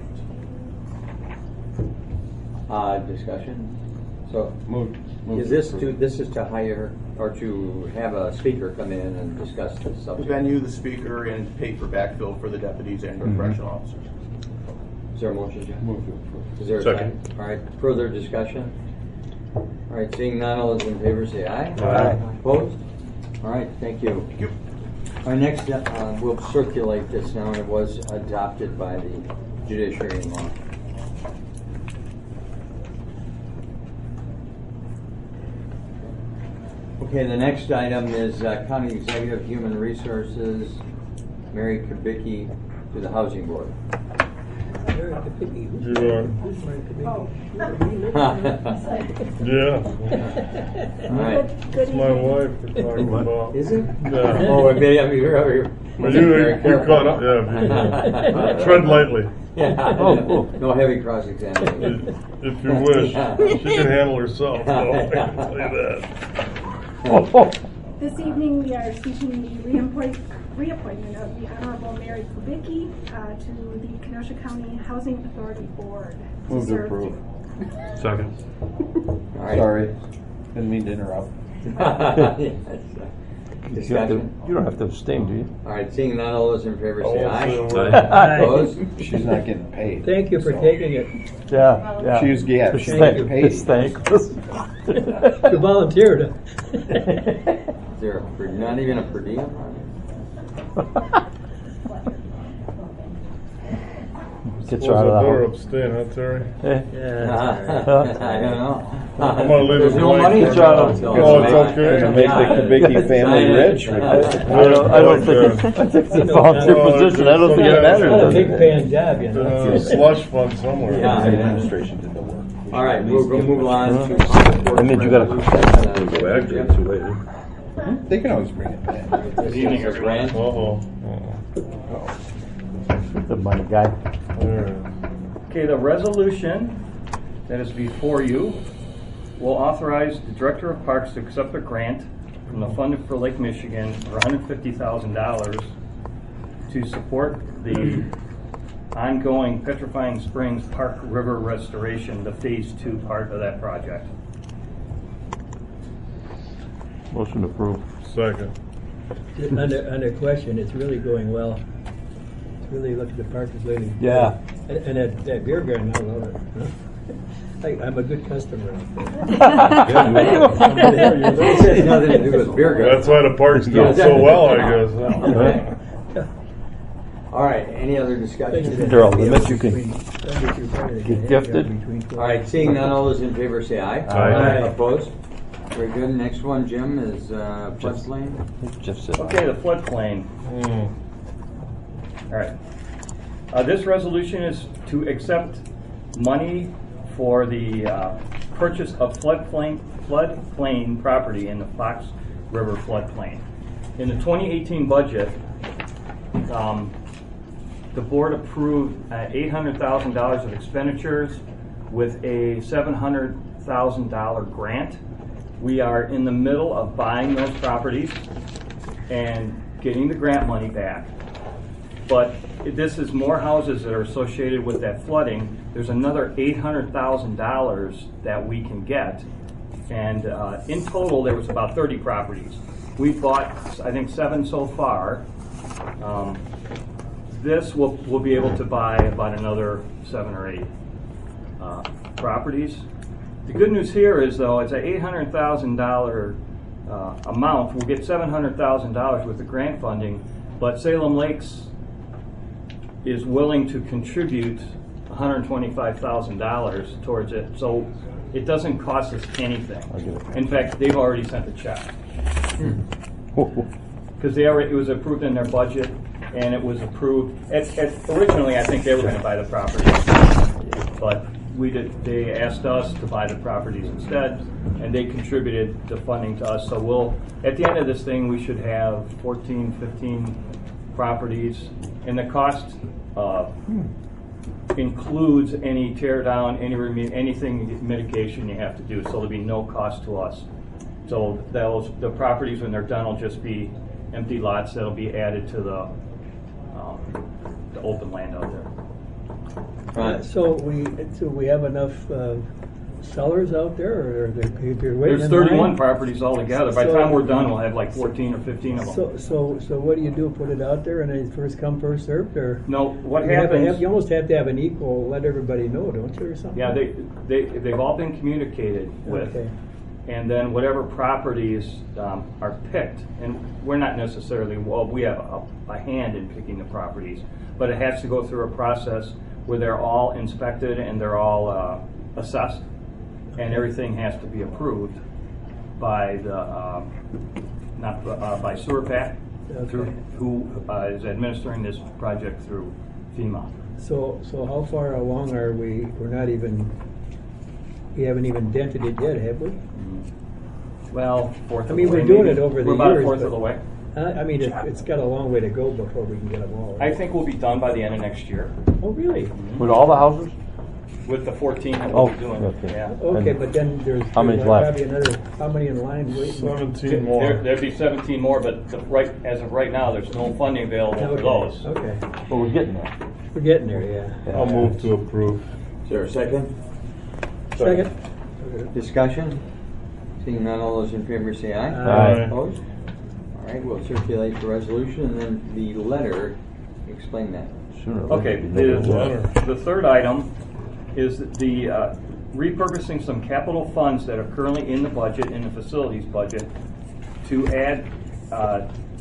uh, discussion. So, Move. move is this to this is to hire or to have a speaker come in and discuss this The subject? venue, the speaker, and pay for backfill for the deputies and or Mhm. correctional officers. Is there a motion, John? Move to approve. Is there a Second. second? All right, further discussion? All right, seeing none, all those in favor say aye. Aye. Opposed? All right, thank you. Thank you. Our next, uh, we'll circulate this now, and it was adopted by the judiciary in law. Okay, the next item is uh, County Executive Human Resources, Mary Kubicki, to the Housing Board. Mary Kapicki. Who's Yeah. who's Mary Kapicki? Oh. Yeah. All right. It's my wife we're talking about. Is it? Yeah. Oh, I mean, I mean, you're, you're But you, very you careful. caught up, yeah. be- Tread lightly, Yeah. Oh. No heavy cross-examination. if you wish. She can handle herself, though, I can tell you that. This evening, we are seeking the reappoint, reappointment of the Honorable Mary Kubicki uh, to the Kenosha County Housing Authority Board. Move to serve approve. Second. All right. Sorry, didn't mean to interrupt. Yes. You have to- Discussion. you don't have to abstain, do you? All right, seeing none, all those in favor say All aye. in favor. Opposed? She's not getting paid. Thank you for so- taking it. Yeah, yeah. She was, yeah, she's Thank getting you. paid. It's thankless. You volunteered. Is there a, per- not even a per diem on Gets Suppose her out I of the better house. abstain, huh, Terry? Eh. it? Yeah. I don't know. I'm gonna leave There's it no blank. money. It's all- so- Oh, it's okay. Gonna make the Kubicki family rich. I don't, I don't think, it's- I think it's a volunteer No, position, I don't think it it's- matters. Not a does big it? paying job, you Uh, know. slush fund somewhere. Yeah. The administration did the work. All right, we'll go move on to. That means you gotta- Go back to it too late. They can always bring it back. Good evening, everyone. Uh-oh. The money guy. There. Okay, the resolution that is before you will authorize the Director of Parks to accept a grant from the Fund for Lake Michigan for one hundred fifty thousand dollars to support the ongoing Petrifying Springs Park River restoration, the phase two part of that project. Motion approved. Second. Under, under question, it's really going well. It's really, look at the park is really. Yeah. And, and that, that beer garden, I love it. Huh? I, I'm a good customer. This has nothing to do with beer garden. That's why the park's doing so well, I guess. huh? All right, any other discussion? There are limits you can get gifted. All right, seeing none, all those in favor say aye. Aye. Opposed? Very good. Next one, Jim, is uh, floodplain. Jeff said. Okay, the floodplain. Hmm. All right. Uh, this resolution is to accept money for the uh, purchase of floodplain floodplain property in the Fox River floodplain. In the twenty eighteen budget, um, the board approved uh, eight hundred thousand dollars of expenditures with a seven hundred thousand dollars grant. We are in the middle of buying those properties and getting the grant money back. But this is more houses that are associated with that flooding. There's another eight hundred thousand dollars that we can get. And uh, in total, there was about thirty properties. We've bought, I think, seven so far. Um, this, we'll, we'll be able to buy about another seven or eight uh, properties. The good news here is, though, it's an eight hundred thousand dollars uh, amount. We'll get seven hundred thousand dollars with the grant funding, but Salem Lakes is willing to contribute one hundred twenty-five thousand dollars towards it, so it doesn't cost us anything. In fact, they've already sent the check. Because they already, it was approved in their budget, and it was approved, at, at, originally I think they were going to buy the property, but we did, they asked us to buy the properties instead, and they contributed the funding to us. So we'll, at the end of this thing, we should have fourteen, fifteen properties, and the cost uh, includes any tear down, any reme- anything mitigation you have to do, so there'll be no cost to us. So those, the properties when they're done will just be empty lots that'll be added to the, um, the open land out there. Uh, so we so we have enough uh, sellers out there, or they're, they're waiting. There's in thirty-one line? properties altogether. By the So- time we're done, we'll have like fourteen or fifteen of them. So so so what do you do? Put it out there and it's first come first served, or No, what you have to happens- have- you almost have to have an equal. Let everybody know, don't you, or something? Yeah, they, they, they've all been communicated with. Okay. And then whatever properties um, are picked, and we're not necessarily, well, we have a, a hand in picking the properties, but it has to go through a process where they're all inspected and they're all uh, assessed, and everything has to be approved by the, uh, not, uh, by Sewer Pack, Okay. through, who uh, is administering this project through FEMA. So so how far along are we? We're not even. We haven't even dented it yet, have we? Well, fourth I of mean, the way. we're doing maybe. it over the We're about a years, fourth but- of the way. Uh, I mean, it, it's got a long way to go before we can get them all. I Right? think we'll be done by the end of next year Oh, really? With all the houses? with the fourteen that Oh, we'll be doing. okay. Yeah. Okay, And but then there's, how many's there's left? probably another. How many in line waiting? Seventeen more. There, there'd be seventeen more, but the, right as of right now, there's no funding available for Okay. those. Okay, But we're getting there. we're getting there. Yeah. I'll move to approve. Is there a second? Second. Discussion? Seeing none, all those in favor say aye. Aye. Opposed? All right, we'll circulate the resolution and then the letter. Explain that. Sooner or Okay, later, the, you know. the third item is the uh, repurposing some capital funds that are currently in the budget, in the facilities budget, to add, uh,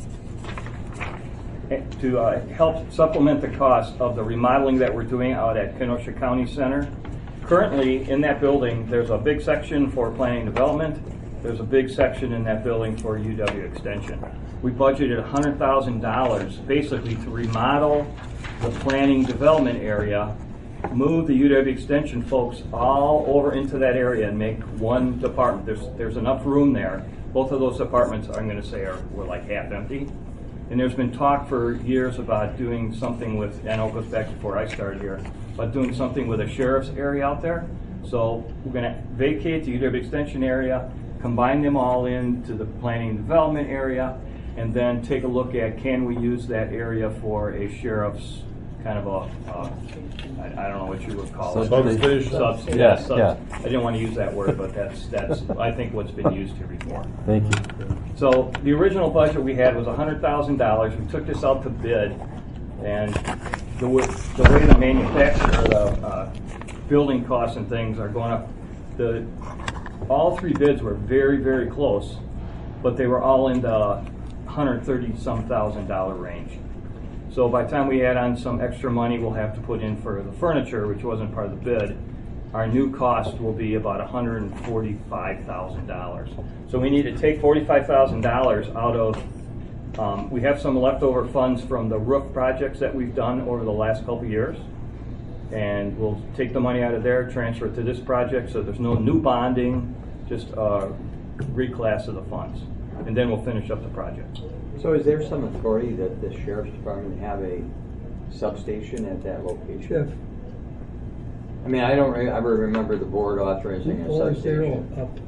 to uh, help supplement the cost of the remodeling that we're doing out at Kenosha County Center. Currently, in that building, there's a big section for planning and development. There's a big section in that building for U W Extension. We budgeted one hundred thousand dollars basically to remodel the planning development area, move the U W Extension folks all over into that area and make one department. There's there's enough room there. Both of those departments, I'm going to say, are were like half empty. And there's been talk for years about doing something with, I know it goes back before I started here, about doing something with a sheriff's area out there. So we're going to vacate the U W Extension area, combine them all into the planning and development area, and then take a look at, can we use that area for a sheriff's kind of a, uh, I, I don't know what you would call it. Substation. Subs- Yeah, yeah, subs- yeah. I didn't want to use that word, but that's, that's, I think, what's been used here before. Thank you. So the original budget we had was one hundred thousand dollars. We took this out to bid, and the way the, way the manufacturer, the uh, building costs and things are going up, the all three bids were very, very close, but they were all in the one hundred thirty some thousand dollar range. So by the time we add on some extra money we'll have to put in for the furniture, which wasn't part of the bid, our new cost will be about one hundred forty-five thousand dollars. So we need to take forty-five thousand dollars out of, um, we have some leftover funds from the roof projects that we've done over the last couple of years. And we'll take the money out of there, transfer it to this project, so there's no new bonding, just a reclass of the funds. And then we'll finish up the project. So is there some authority that the sheriff's department have a substation at that location? Jeff, I mean, I don't re- ever remember the board authorizing a four zero substation. up.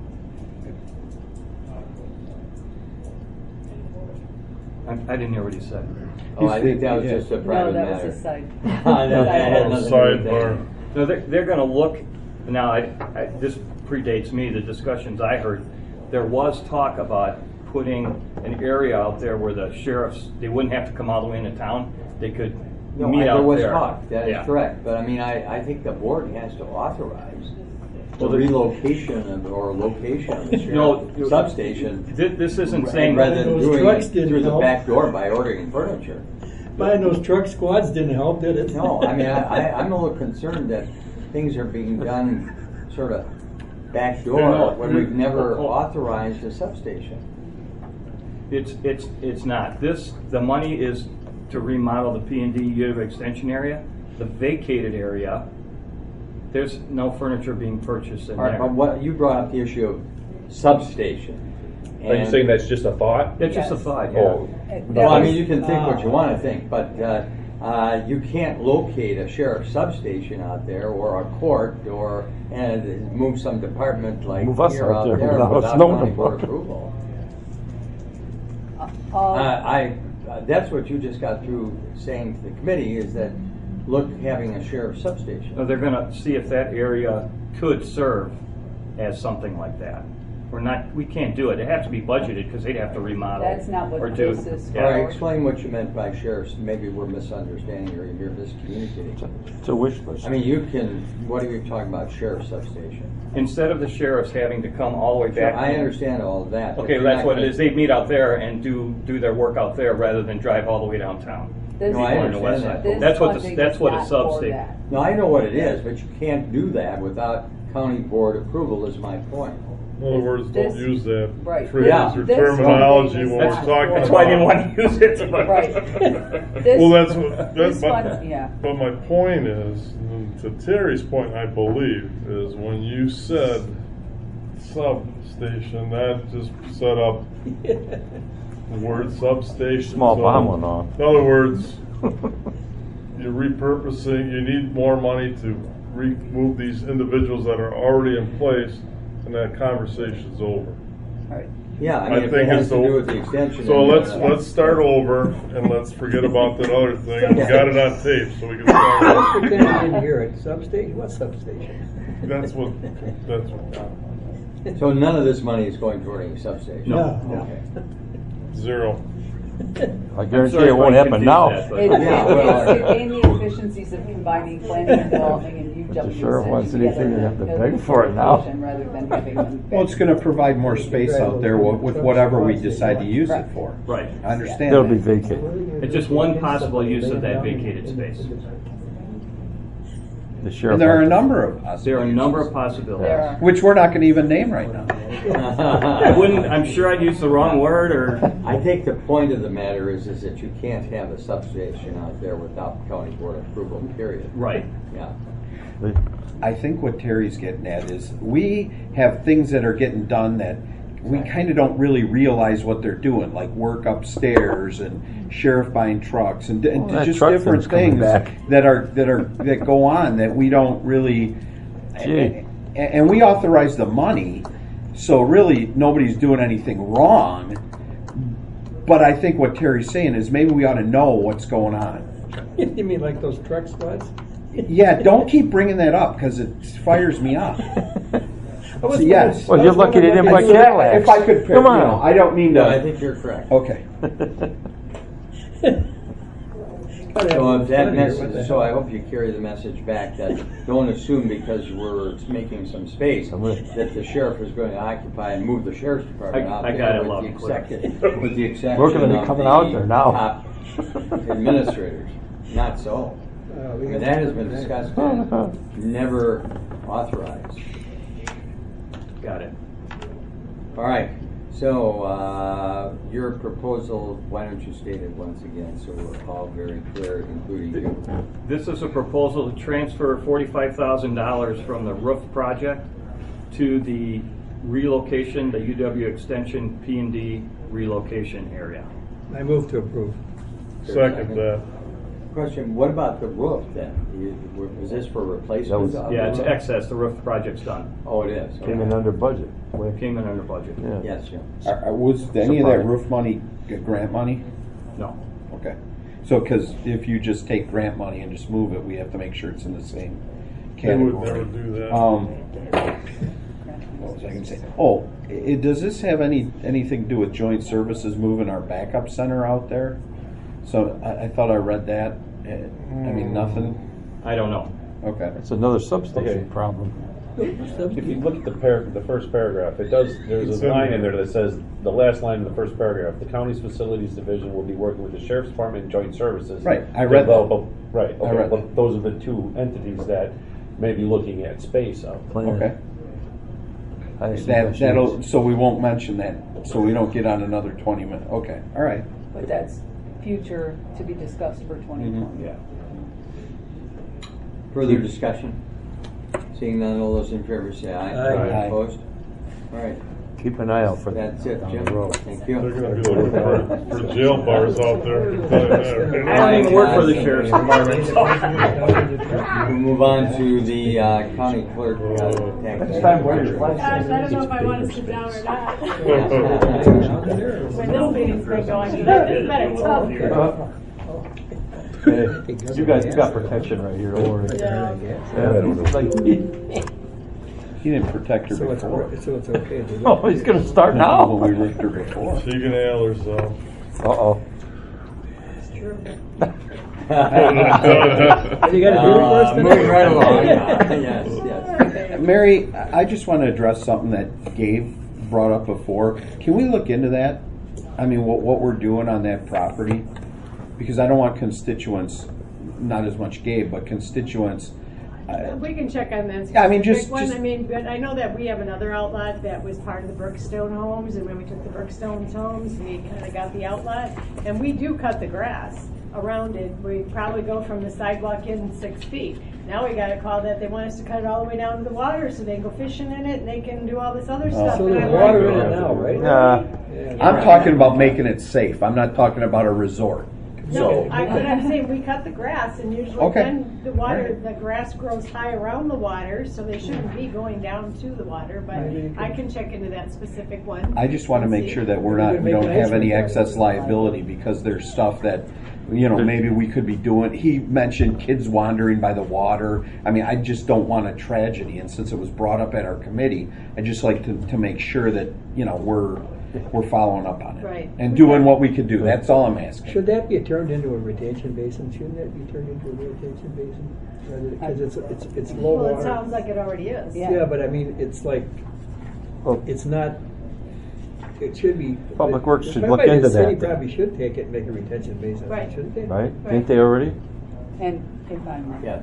I, I didn't hear what he said. Oh, I think that was Yeah. just a No, private that matter. was a side. That had nothing to do with that. Sidebar. No, they're, they're going to look, now, I, I, this predates me, the discussions I heard. There was talk about putting an area out there where the sheriffs, they wouldn't have to come all the way into town. They could No, meet I- out there was there. talk, that is Yeah. correct, but I mean, I, I think the board has to authorize the Well, the- relocation of, or location of the No, sheriff substation. Thi- This isn't ra- saying. Rather than Those doing trucks it didn't through the help. back door by ordering furniture. Buying those truck squads didn't help, did it? No, I mean, I, I, I'm a little concerned that things are being done sort of back door No, when you- we've never oh, oh. authorized a substation. It's, it's, it's not. This, the money is to remodel the P and D U of extension area. The vacated area, there's no furniture being purchased in All right, there. but what, you brought up the issue of substation. Are you And- saying that's just a thought? It's just a Yes. thought, yeah. Oh, Well, I mean, you can think what you Ah. want to think, but uh, uh, you can't locate a sheriff's substation out there, or a court, or and move some department like Move us here out out there there without us without knowing county about board it. approval. Uh, Uh, all- I, uh, that's what you just got through saying to the committee, is that, look, having a sheriff's substation. No, they're gonna see if that area could serve as something like that. We're not, we can't do it. It has to be budgeted because they'd have to remodel. That's not what or do- this is All right, Yeah. explain what you meant by sheriff's, maybe we're misunderstanding or you're miscommunicating. It's a wish list. I mean, you can, what are you talking about, sheriff's substation? Instead of the sheriffs having to come all the way back. I understand all of that. but Okay, you're that's not what it gonna- is. They meet out there and do, do their work out there rather than drive all the way downtown. This- No, I On the west understand side. that. This That's what the, funding that's is what a not for substation. that. No, I know what it is, but you can't do that without county board approval, is my point. In other words, don't This- use that right. phrase Yeah. or This terminology funding is when we're not talking for That's why I didn't about- want to use it. but- Right. This- Well, that's what, that's, this but, fund- yeah. but my point is, and to Terry's point, I believe, is when you said substation, that just set up the word substation. Small So, bomb went off. In other words, you're repurposing, you need more money to remove these individuals that are already in place, and that conversation's over. Right. Yeah, I I mean, if it think has it's to do the- with the extension. So and, let's, uh, let's start over, and let's forget about that other thing, and we got it on tape, so we can start over. Pretend I didn't hear it. Substation? What substation? That's what, that's what, So none of this money is going toward any substation? No. Okay. zero. I guarantee sorry it if won't I happen confused now. that, but- It, Yeah, it, well- it gain the efficiencies of combining planning and development and you If jumping the sheriff wants together anything, they have to as beg a for it now. solution Rather than having them. Well, it's gonna provide more space out there with with whatever we decide to use it for. Right. I understand It'll be that. vacated. It's just one possible use of that vacated space. The sheriff. And there are a has to- number of There are a possibilities, number of There possibilities. are. which we're not gonna even name right now. I wouldn't, I'm sure I'd use the wrong word or, I think the point of the matter is, is that you can't have a substation out there without county board approval, period. right. Yeah. I think what Terry's getting at is, we have things that are getting done that we kind of don't really realize what they're doing, like work upstairs and sheriff buying trucks and, and Well, that just truck different thing's coming things back. that are that are that go on that we don't really. Gee. And, and we authorize the money, so really nobody's doing anything wrong. But I think what Terry's saying is maybe we ought to know what's going on. You mean like those truck squads? Yeah, don't keep bringing that up because it fires me up. I was So, yes. Well, you're lucky they didn't buy I- Cadillacs. If I could, pick, Come you on. know, I don't mean No, I to. think you're correct. Okay. So if that message, so I hope you carry the message back that don't assume because we're making some space that the sheriff is going to occupy and move the sheriff's department I- out I there got it with loud the and clear. executive, with the exception We're gonna be of coming the out there now. top administrators. Not so. Uh, I we mean, got- that has been discussed and never authorized. Got it. All right, so uh, your proposal, why don't you state it once again so we're all very clear, including you? This is a proposal to transfer forty-five thousand dollars from the roof project to the relocation, the U W Extension P and D relocation area. I move to approve. Second that. Question, what about the roof then? You- Was this for replacement? That was- of Yeah, the it's roof? excess, the roof project's done. Oh, it is? Came in Okay. under budget. Came in under budget. Yeah. Yes, Jim. Are- are- Was any of that Surprise. roof money g- grant money? No. Okay. So, because if you just take grant money and just move it, we have to make sure it's in the same They would category. never do that. Um, what was I going to say? Oh, i does this have any anything to do with joint services moving our backup center out there? So I, I thought I read that. Eh, I mean, nothing? I don't know. Okay. It's another substation Okay. problem. If you look at the par, the first paragraph, it does, there's It's a in line there. in there that says, the last line in the first paragraph, the county's facilities division will be working with the sheriff's department and joint services. Right, I to read that. develop a- Right, I okay, read but that. those are the two entities that may be looking at space out there. Plan. Okay. I see That, what that'll, you- so we won't mention that, so we don't get on another twenty minute, okay, all right. But that's future to be discussed for twenty twenty. Yeah. Further discussion? Seeing none, all those in favor say aye. Aye. Aye. Opposed? All right, Keep an eye out for that that's it, down Jim. the road. Thank They're you. gonna be looking for, for jail bars out there. I can tell you that. I don't even work for the sheriff's department. We move on to the uh, county clerk uh, tax. Next time, wear your Gosh, glasses. I don't know if I want to sit down or not. Yeah. When this meeting's been going, this better tough. Hey, you guys, you got protection right here, don't worry. Yeah. Yeah, it's like- He didn't protect her So it's, before. so it's okay. to do Oh, he's gonna start now. When we ripped her before. She can nail herself. Uh-oh. It's true. You gotta do it Uh, first. then? Moving right along. Yes, yes. Mary, I just want to address something that Gabe brought up before. Can we look into that? I mean, what, what we're doing on that property? Because I don't want constituents, not as much Gabe, but constituents. uh, We can check on that. Yeah, I mean, just- specific one. just- I mean, but I know that we have another outlet that was part of the Brookstone homes, and when we took the Brookstone homes, we kind of got the outlet, and we do cut the grass around it. We probably go from the sidewalk in six feet. Now we got a call that they want us to cut it all the way down to the water, so they can go fishing in it, and they can do all this other stuff. So And there's I'm water like, in it now, right? Yeah. Yeah. I'm talking about making it safe. I'm not talking about a resort. No, I, but I'm saying we cut the grass, and usually Okay. then the water, the grass grows high around the water, so they shouldn't be going down to the water, but I can check into that specific one. I just want to and make see. sure that we're not, we don't have any excess liability because there's stuff that, you know, maybe we could be doing. He mentioned kids wandering by the water. I mean, I just don't want a tragedy. And since it was brought up at our committee, I'd just like to, to make sure that, you know, we're, we're following up on it. Right. And doing what we could do. That's all I'm asking. Should that be turned into a retention basin? Shouldn't that be turned into a retention basin? Because it's, it's, it's low Well, it water. sounds like it already is. Yeah, but I mean, it's like, Well, it's not, it should be. Public Works should By look the way, into The city that. probably should take it and make a retention basin, Right. shouldn't they? Right? Right. Didn't they already? And if I'm Yes.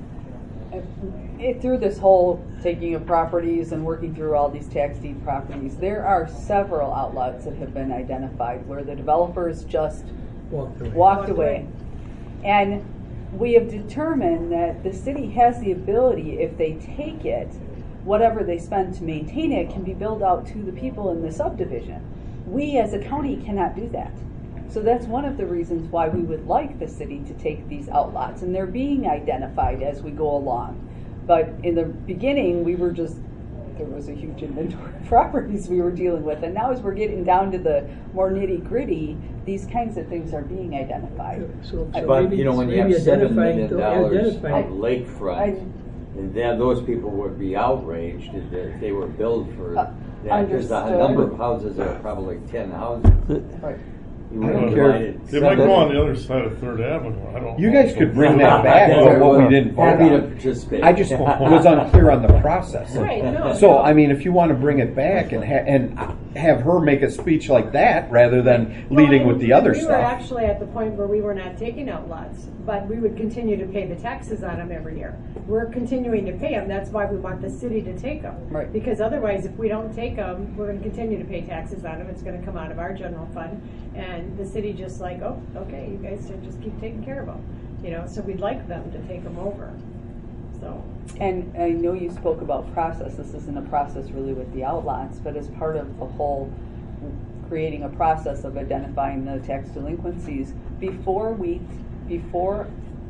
it, through this whole taking of properties and working through all these tax deed properties, there are several outlets that have been identified where the developers just Walked away. walked Walked away. away. And we have determined that the city has the ability, if they take it, whatever they spend to maintain it can be billed out to the people in the subdivision. We as a county cannot do that. So that's one of the reasons why we would like the city to take these outlots, and they're being identified as we go along. But in the beginning, we were just, there was a huge inventory of properties we were dealing with, and now as we're getting down to the more nitty gritty, these kinds of things are being identified. So, so But, maybe- you know, when you maybe have seven identifying million the- dollars identifying- of lakefront, and then those people would be outraged if they- if they were billed for Uh, that. There's a understood. number of houses that are probably ten houses. Right. You I would don't divide care. it They might seven. go on the other side of Third Avenue. I don't. You know. guys could bring that back, but what we didn't vote Happy to on. participate. I just was unclear on the process. Right, no, So, no. I mean, if you want to bring it back and ha- and have her make a speech like that rather than leading Well, with the other we were stuff. actually at the point where we were not taking out lots, but we would continue to pay the taxes on them every year. We're continuing to pay them, that's why we want the city to take them. Right. Because Because otherwise, if we don't take them, we're gonna continue to pay taxes on them, it's gonna come out of our general fund. And the city just like, oh, okay, you guys should just keep taking care of them, you know, so we'd like them to take them over, so. And I know you spoke about process. This isn't a process really with the outlots, but as part of the whole creating a process of identifying the tax delinquencies, before we, before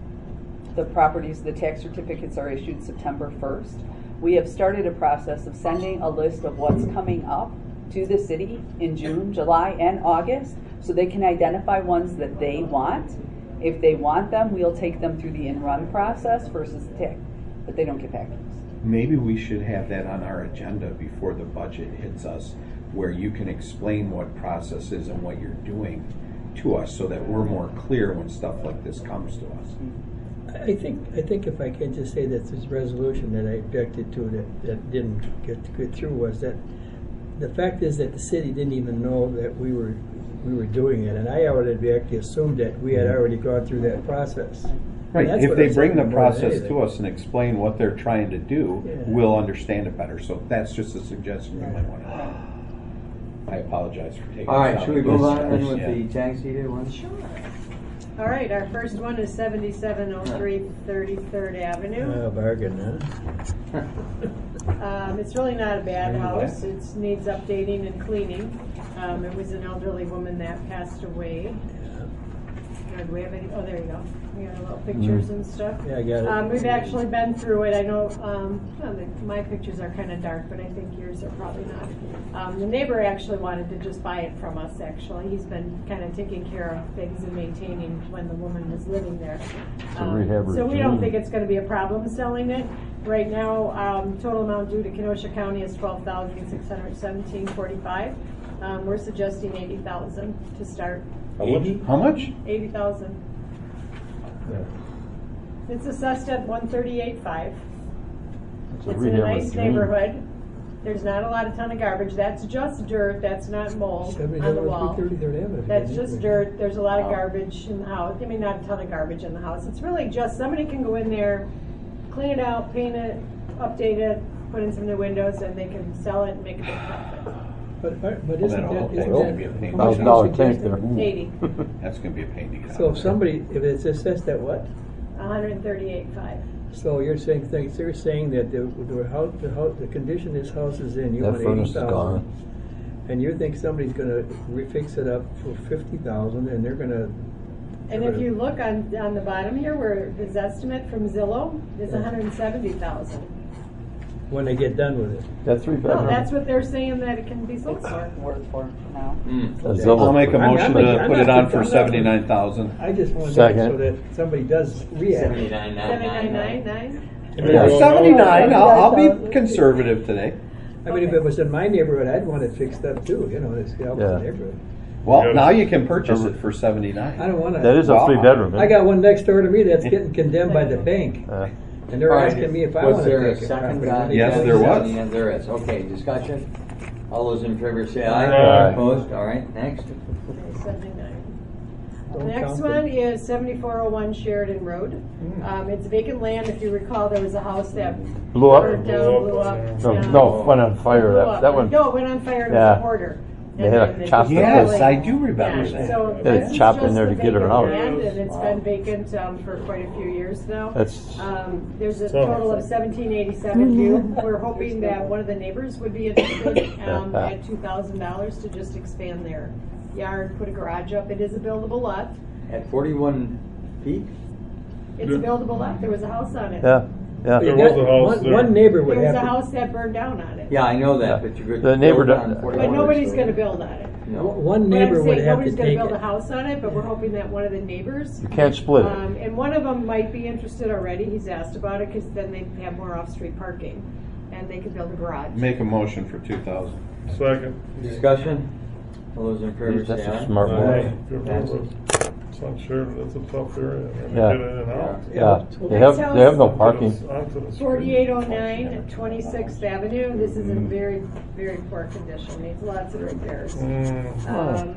the properties, the tax certificates are issued September first, we have started a process of sending a list of what's coming up to the city in June, July, and August, so they can identify ones that they want. If they want them, we'll take them through the in-run process versus the tick, but they don't get back to us. Maybe we should have that on our agenda before the budget hits us, where you can explain what process is and what you're doing to us so that we're more clear when stuff like this comes to us. I think, I think if I can just say that this resolution that I objected to that, that didn't get, get through was that the fact is that the city didn't even know that we were, we were doing it, and I already actually assumed that we had already gone through that process. Right, That's if what they I'm bring the saying more than process anything. to us and explain what they're trying to do, Yeah. we'll understand it better. So that's just a suggestion you might want to make. I apologize for taking. All us right, out should we of move this. on then with Yeah. the tax deeded one? Sure. All right, our first one is seventy-seven oh three thirty-third Avenue. Uh, bargain, huh? Um, it's really not a bad house. It needs updating and cleaning. Um, it was an elderly woman that passed away. Uh, Do we have any? Oh, there you go. We got a little pictures Mm. and stuff. Yeah, I got it. Um, we've actually been through it. I know um, well, the, my pictures are kind of dark, but I think yours are probably not. Um, the neighbor actually wanted to just buy it from us. Actually, he's been kind of taking care of things and maintaining when the woman was living there. a rehab so we don't regime. think it's going to be a problem selling it. Right now, um, total amount due to Kenosha County is twelve thousand six hundred seventeen forty-five. Um, we're suggesting eighty thousand to start. eighty? How much? Eighty thousand. It's assessed at one thirty-eight five. It's a It's in a rehab nice regime. neighborhood. There's not a lot of ton of garbage. That's just dirt. That's not mold on the wall. thirty-third Avenue. That's just dirt. There's a lot of Wow. garbage in the house. I mean, not a ton of garbage in the house. It's really just somebody can go in there, clean it out, paint it, update it, put in some new windows, and they can sell it and make a big profit. But, but but Well, isn't then that, I'll- isn't that'll that? be a pain. how much Thousand you dollar suggested? tank there. Eighty. That's going to be a pain to get out. So of if there. somebody, if it's assessed at what? one hundred thirty-eight five. So you're saying things, you're saying that the, the house, the house, the condition this house is in, you That want furnace eighty is thousand. gone. And you think somebody's gonna refix it up for fifty thousand and they're gonna. And if you look on, on the bottom here, where his estimate from Zillow is Yeah. one hundred seventy thousand. When they get done with it. That three Well, bedroom. that's what they're saying that it can be sold It's for. worth for now. Mm. A Zillow. I'll make a I'm- motion I'm- to I'm put not- it on I'm for not- seventy-nine thousand. I just want to Second. so that somebody does react. Seventy-nine, nine, Seven nine, nine nine nine. nine. Yeah. Seventy-nine, I'll, I'll be conservative today. I mean, if it was in my neighborhood, I'd want it fixed up too, you know, it's help Yeah. the neighborhood. Well, now you can purchase it for seventy-nine. I don't want to. That is a Well, three bedroom. I got one next door to me that's getting condemned by the bank. Uh, And they're All right. asking me if I Was want to there a take it. second property. on Yes, that? there was. Yeah, there is. Okay, discussion. All those in favor say Aye. aye. Opposed? All right, next. Okay, seventy-nine. The Don't next count one it. is seventy-four oh one Sheridan Road. Um, it's vacant land. If you recall, there was a house that Blew up? burned down, blew up. No, yeah. no, went on fire. Blew That, up. that one. No, it went on fire and it Yeah. was a hoarder. They And had then a they chop just that Yes, really- I do remember Yeah, that. so They had this is chop in just there the to get her vacant out. land, and it's Wow. been vacant um, for quite a few years now. That's- Um, there's a So- total of seventeen eighty-seven due. We're hoping that one of the neighbors would be interested um, at two thousand dollars to just expand their yard, put a garage up. It is a buildable lot. At forty-one feet? It's a buildable lot. There was a house on it. Yeah, yeah. But you There was got- a house one- there. One neighbor would There was have a to. house that burned down on it. Yeah, I know that, but you could. The neighbor build don't- on forty-one. But nobody's gonna build on it. No. One But neighbor I'm would saying have to nobody's gonna take build a it. house on it, but we're hoping that one of the neighbors. You can't split it. Um, and one of them might be interested already. He's asked about it, because then they have more off-street parking, and they could build a garage. Make a motion for two thousand. Second. Discussion? All those in favor That's say a aye. smart move. Aye. Good Passes. move. It's not sure, that's a tough area. I mean, Yeah. Get in and out. Yeah, they have, they have no parking. Onto the street. forty-eight oh nine twenty-sixth Avenue. This is in very, very poor condition. Needs lots of repairs. Mm. Um,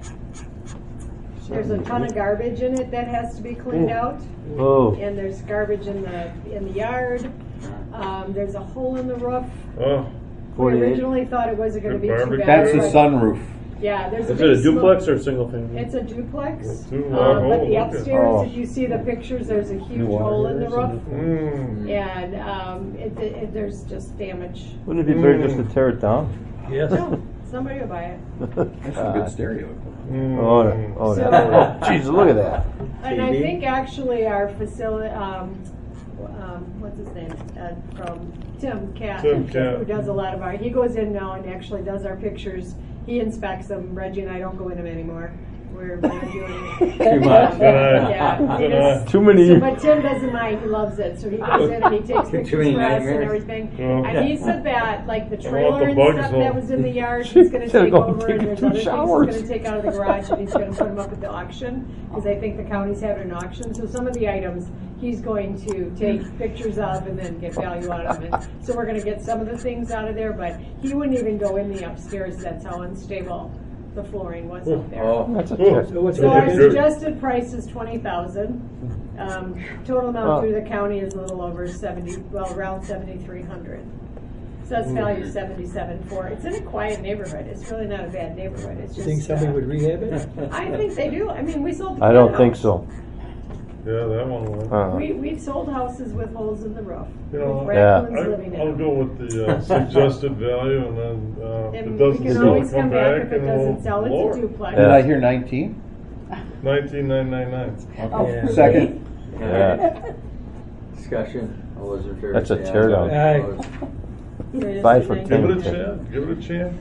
There's a ton of garbage in it that has to be cleaned out. Oh. And there's garbage in the, in the yard. Um, there's a hole in the roof. Oh, We forty-eight. originally thought it wasn't gonna be too Barbecue. bad. That's a but- sunroof. Yeah, there's a Is big it a smoke- duplex or a single family? It's a duplex, With two, uh, uh, but holes, the okay. upstairs, Oh. if you see the pictures, there's a huge New hole in the wires roof. and mm. And, um, it, it, it- there's just damage. Wouldn't it be better just to tear it down? Yes. No, somebody will buy it. That's a good stereo. Mm. Oh, no. Oh, So- no. Jeez, look at that. And I T V? think actually our facility, um, um, what's his name, uh, from Tim Cat, Tim Cat. who does a lot of our, he goes in now and actually does our pictures. He inspects them. Reggie and I don't go in them anymore. we're, we're doing. Too much. Yeah. we just- Too many. So, but Tim doesn't mind, he loves it, so he goes in and he takes Too pictures many for us and nightmares. everything. Yeah. And he said that, like the I want trailer the and bugs stuff home. that was in the yard, he's gonna Instead of take going over, and taking there's two other showers. things he's gonna take out of the garage, and he's gonna put them up at the auction, because I think the county's having an auction, so some of the items, he's going to take pictures of and then get value out of them. And so we're gonna get some of the things out of there, but he wouldn't even go in the upstairs, that's how unstable the flooring was up there. Oh, That's a Cool. tip. So what's So our gonna do? suggested price is twenty thousand. Um, total amount Oh. through the county is a little over seventy, well, around seventy-three hundred. So that's value seventy-seven for, it's in a quiet neighborhood, it's really not a bad neighborhood, it's You just. think somebody uh, would rehab it? I think they do, I mean, we sold. the I don't front think house. so. Yeah, that one went. Uh, We, we've sold houses with holes in the roof, You know, with Yeah. raccoons living in I, I'll them. go with the uh, suggested value, and then uh, if it And we doesn't can sell, always come come back back if it and doesn't we'll sell, lower. it's a duplex. Did I hear nineteen? Nineteen nine nine nine. Oh, Yeah. Second. Yeah. discussion. All those in favor That's a say aye. tear down. Aye. Opposed? Here it is, Five for nineteen. Give it a Okay. chance. Give it a chance.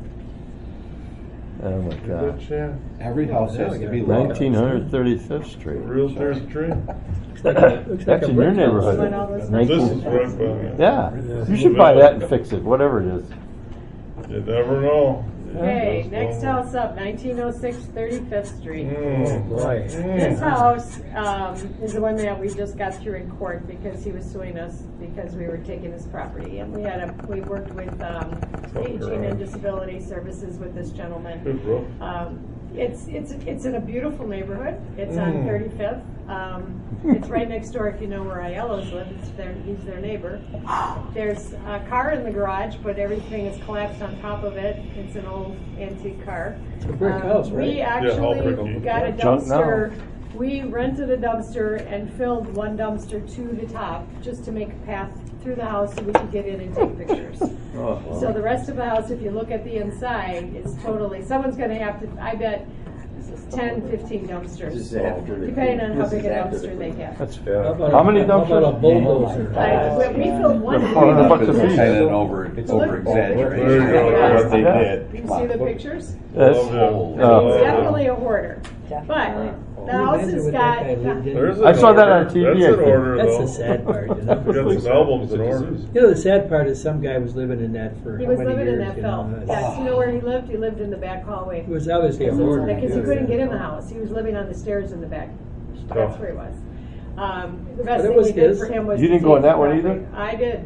Oh my Give it God. a chance. Every house has to be Nineteen looked hundred thirty-fifth Street. Realtor's dream. Looks like a- looks like That's a in your brick house. Went all neighborhood. those This Nineteen. is right by me. Yeah, Yeah. you should buy that and fix it, whatever it is. You never know. Okay, Just next don't- house up, nineteen oh six thirty-fifth Street. Mm. Boy. This Mm. house um, is the one that we just got through in court because he was suing us because we were taking his property. And we had a, we worked with um, Aging and Disability Services with this gentleman. Good roof. Um, It's, it's, it's in a beautiful neighborhood. It's on Mm. thirty-fifth. Um, It's right next door, if you know where Aiello's live, it's their, he's their neighbor. There's a car in the garage, but everything is collapsed on top of it. It's an old antique car. It's a brick Um, house, right? We all actually bricky. got a Junk now. dumpster. We rented a dumpster and filled one dumpster to the top just to make a path through the house so we could get in and take pictures. Oh, So the rest of the house, if you look at the inside, is totally, someone's gonna have to, I bet, ten, fifteen dumpsters. This is after the- Depending on how this big is a after the- dumpster they have. That's How about How a- many How about a dumpsters? bulldozer? I- we we filled one. They're four hundred bucks a It's piece. kind of an over, it's over There exaggerated. you go. What they Yeah. did. You see the pictures? That's, Love it. I uh, mean, it's definitely a hoarder. But Definitely. the house has got, There's I an saw that order. on T V, That's I an think. order, That's though. the sad part, you We know? got some albums and orders. You know, the sad part is some guy was living in that for he how was many living in years, that you film. know? Yes, you know where he lived? He lived in the back hallway. It was obviously a hoarder. Because he too. couldn't get in the house. He was living on the stairs in the back. That's tough. where he was. Um, the But best it thing was we did his. for him was. You to didn't go in take that one the either? property. I did.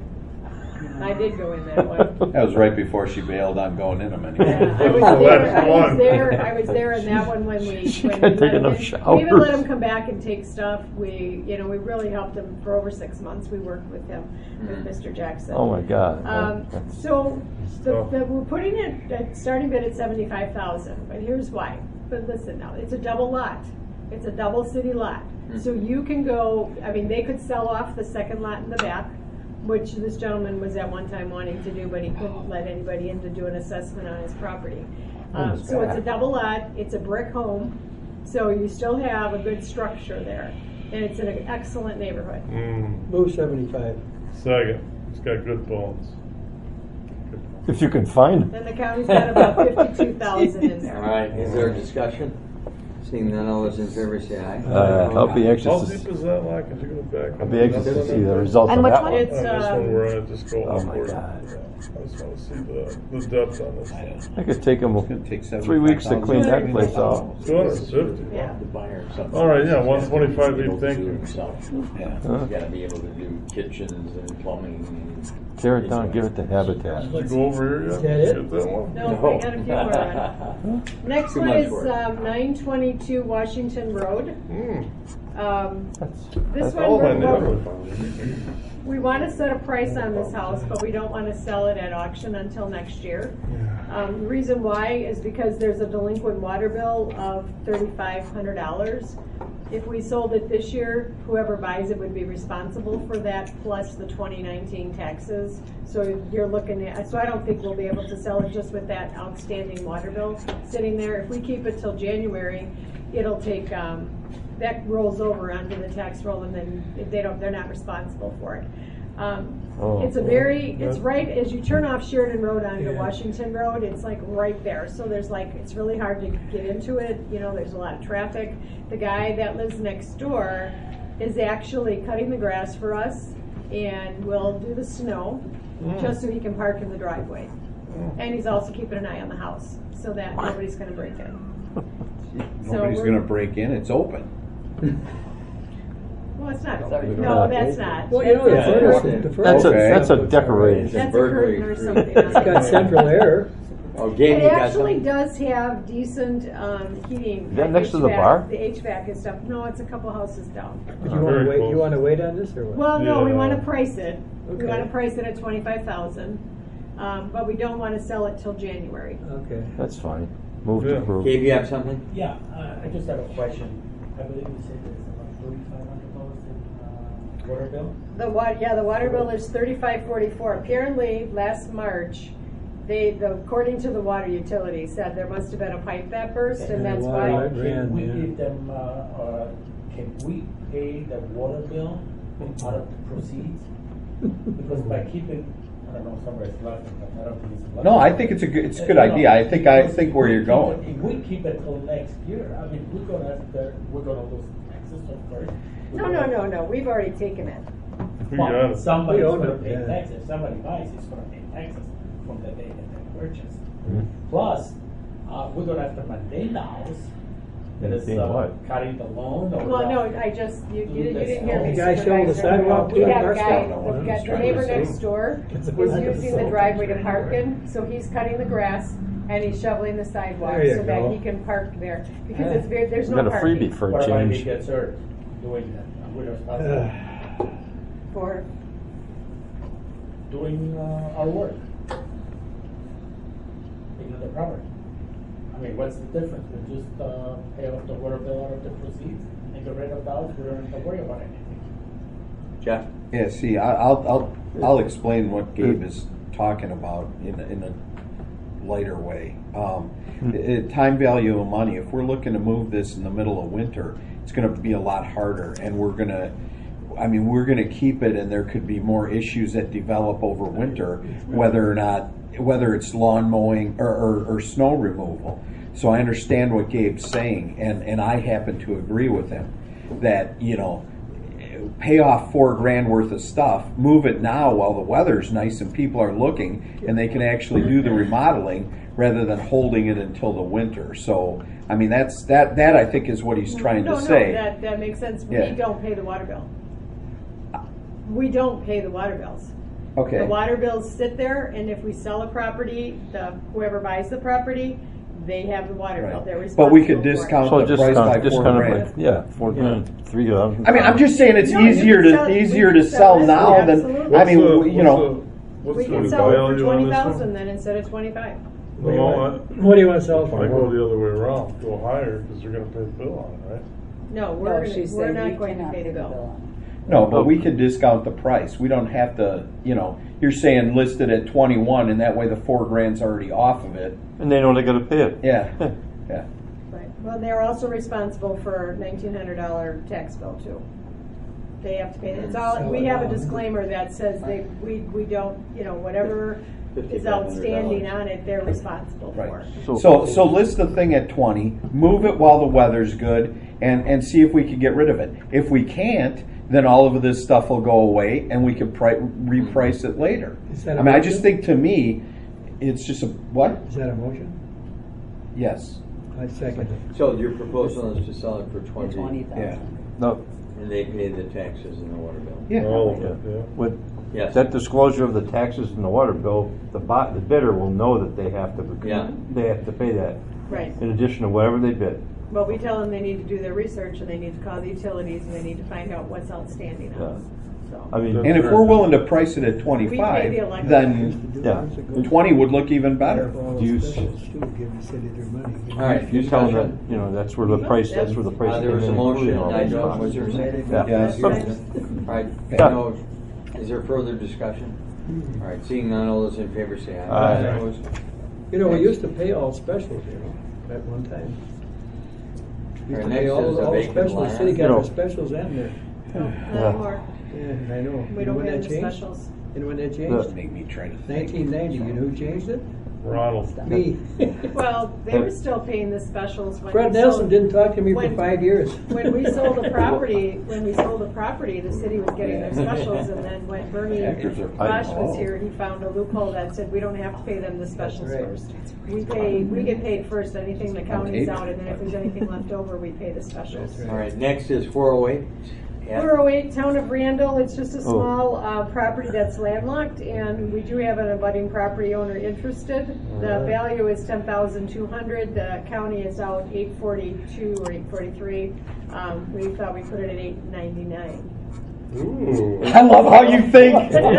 I did go in that one. That was right before she bailed on going in them Yeah, I anyway. was there, Last I was one. there, I was there in that one when we, She when we can't take let him, enough in. We even let showers. him come back and take stuff. We, you know, we really helped him for over six months. We worked with him, with Mister Jackson. oh my God. Um, That's- so, the, tough. the, we're putting it at starting bid at seventy-five thousand, but here's why. But listen now, it's a double lot. It's a double city lot. So you can go, I mean, they could sell off the second lot in the back, which this gentleman was at one time wanting to do, but he couldn't let anybody in to do an assessment on his property. Um, Oh, so it's a God. double lot, it's a brick home, so you still have a good structure there. And it's in an excellent neighborhood. Mm. Move seventy-five. Second. It's got good bones. If you can find them. And the county's got about fifty-two thousand in there. All right, is there a discussion? Seeing none, all those in favor say aye. Uh, I'll be anxious How to deep is that like? Could you go back? I'll be anxious to see the results And of which that one? one. It's, On this um, one where I just go Oh my upward. God. Yeah, I just want to see the, the depth on this one. I could take them Gonna take three weeks to clean that place off. two hundred fifty. Yeah. All right, yeah, one twenty-five each, thank you. Yeah. Huh? Gotta be able to do kitchens and plumbing and. Tear it down, give it to Habitat. Did you go over here yet? Is that it? Get that one? No, I got a few more on. Next Too one much is work. um, nine twenty-two Washington Road. Mm. Um, That's, This that's one, All my we're- neighborhood. we want to set a price on this house, but we don't want to sell it at auction until next year. Um, the reason why is because there's a delinquent water bill of thirty-five hundred dollars. If we sold it this year, whoever buys it would be responsible for that plus the twenty nineteen taxes. So you're looking at, so I don't think we'll be able to sell it just with that outstanding water bill sitting there. If we keep it till January, it'll take, um, that rolls over onto the tax roll and then they don't, they're not responsible for it. Um, Oh. It's a very, it's right, as you turn off Sheridan Road onto Yeah. Washington Road, it's like right there. So there's like, it's really hard to get into it, you know, there's a lot of traffic. The guy that lives next door is actually cutting the grass for us and will do the snow, just so he can park in the driveway. And he's also keeping an eye on the house, so that nobody's gonna break in. So Nobody's we're- gonna break in, it's open. Well, it's not Sorry. open. No, that's not. Well, you know, the That's a furnace, curtain. the That's furnace. a, Okay. that's a decorated. That's a burglary curtain or free. something. It's got central air. Oh, Gabe, It you got actually something? does have decent um, heating. Is that next to the H V A C, bar? The H V A C and stuff. No, it's a couple houses down. But you want Very to wait, close. you want to wait on this or what? Well, no, we Yeah. want to price it. We Okay. want to price it at twenty-five thousand, um, but we don't want to sell it till January. Okay. That's fine. Move to Yeah. approve. Gabe, you have something? Yeah, uh, I just have a question. I believe you said there's about thirty-five hundred dollars in uh, water bill? The wa, yeah, the water bill is thirty-five forty-four. Apparently, last March, they, the, according to the water utility, said there must have been a pipe that burst, and Yeah, that's water why. line. Can Grand, we yeah. give them, uh, uh, can we pay the water bill out of the proceeds? Because by keeping, I don't know, somewhere it's left, but I don't think it's left. No, I think it's a good, it's a good Uh, no, idea. I think, I because think if where we you're keep going. it- If we keep it till next year, I mean, we're gonna, have to- we're gonna lose taxes of course. No, no, no, no, we've already taken it. We Well, got it. somebody's We own gonna it, pay yeah. taxes. If somebody buys, he's gonna pay taxes from the day that they purchase. Mhm. Plus, uh, we're gonna have to maintain the house. That is, Maintain uh, what? carrying the loan or. Well, uh, no, I just, you, you you didn't hear me. The guy showing the Supervisor. sidewalk We to the have a car guy, stop. the guy- the neighbor next door is using the driveway to park in, so he's cutting the grass and he's shoveling the sidewalk There you so that go. he can park there. Because it's very, there's We no got a parking. freebie for a What about if he change. gets hurt doing that? We're responsible For, doing, uh, our work. Taking the property. I mean, what's the difference? We just, uh, pay off the water bill out of the proceeds and get rid of the house, we don't have to worry about anything. Jeff? Yeah, see, I- I'll, I'll, I'll explain what Gabe is talking about in, a- in a lighter way. Um, i- i- time value of money, if we're looking to move this in the middle of winter, it's gonna be a lot harder, and we're gonna, I mean, we're gonna keep it, and there could be more issues that develop over winter, whether or not, whether it's lawn mowing or, or, or snow removal. So I understand what Gabe's saying, and, and I happen to agree with him, that, you know, pay off four grand worth of stuff, move it now while the weather's nice and people are looking, and they can actually do the remodeling rather than holding it until the winter. So, I mean, that's, that, that I think is what he's trying no, to no, say. that, that makes sense. We Yeah. don't pay the water bill. We don't pay the water bills. Okay. The water bills sit there, and if we sell a property, the, whoever buys the property, they have the water bill. Right. They're But we responsible could for it. discount So the price by discount, four discount it grand. like, yeah, four grand, three thousand. I mean, I'm just saying it's No, you easier can sell- to, we easier can to sell sell this, now than, absolutely. I mean, What's the- we- you know. What's We the can sell it for value on twenty this one? thousand then instead of twenty-five. What do you No, want- I- what do you want to sell I for? go the other way around, go higher, because they're gonna pay the bill on it, right? No, No, we're, she gonna- said we're we not going to cannot pay the pay the bill. bill on No, but we can discount the price. We don't have to, you know, you're saying listed at twenty-one, and that way the four grand's already off of it. And they know they gotta pay it. Yeah, yeah. Right. Well, they're also responsible for nineteen hundred dollar tax bill too. They have to pay it. It's all, we have a disclaimer that says they, we, we don't, you know, whatever is outstanding on it, they're responsible for. Right. So, so list the thing at twenty, move it while the weather's good, and, and see if we can get rid of it. If we can't, then all of this stuff will go away, and we can pri- reprice it later. Is that a I mean, I just motion? think to me, it's just a, what? Is that a motion? Yes. I second it. So your proposal is to sell it for twenty? twenty Yeah. thousand. No, And they pay the taxes and the water bill? Yeah. All of yeah. it, yeah. With Yes. that disclosure of the taxes and the water bill, the bot, the bidder will know that they have to, Yeah. they have to pay that Right. in addition to whatever they bid. Well, we tell them they need to do their research and they need to call the utilities and they need to find out what's outstanding on us. So. I mean, And if we're willing to price it at We pay the twenty-five, electric. then yeah. twenty would look even better. Do you s- Specials too, give the city their money. All right, You tell them that, you know, that's where the price, that's where the price. Uh, there was a came in, motion, including all I those know, costs. was there a second? Yeah. Yes. All right, Yeah. no, is there further discussion? All right, seeing none, all those in favor say aye. Aye. Opposed? You know, we used to pay all specials, you know, at one time. All Used right, to pay next all, is a all vacant specials, land. city You got know. their specials and their. Not Yeah. anymore. Yeah, I know. We You know don't when pay that the changed? specials. You know when that That changed? make me try to think. nineteen ninety, you know who changed it? Ronald. Me. Well, they were still paying the specials when Fred we Nelson sold- didn't talk to me for when- five years. When we sold the property, when we sold the property, the city was getting their specials, and then when Bernie Actors are Bosch fighting. was here, he found a loophole that said we don't have to pay them the specials right. first. We pay, we get paid first, anything the county's tape. out, and then if there's anything left over, we pay the specials. All right, next is four oh eight. four oh eight, Town of Randall, it's just a small uh, property that's landlocked, and we do have an abutting property owner interested. The value is ten thousand two hundred dollars, the county is out eight forty-two or eight forty-three. Um, we thought we put it at eight ninety-nine. Ooh. I love how you think.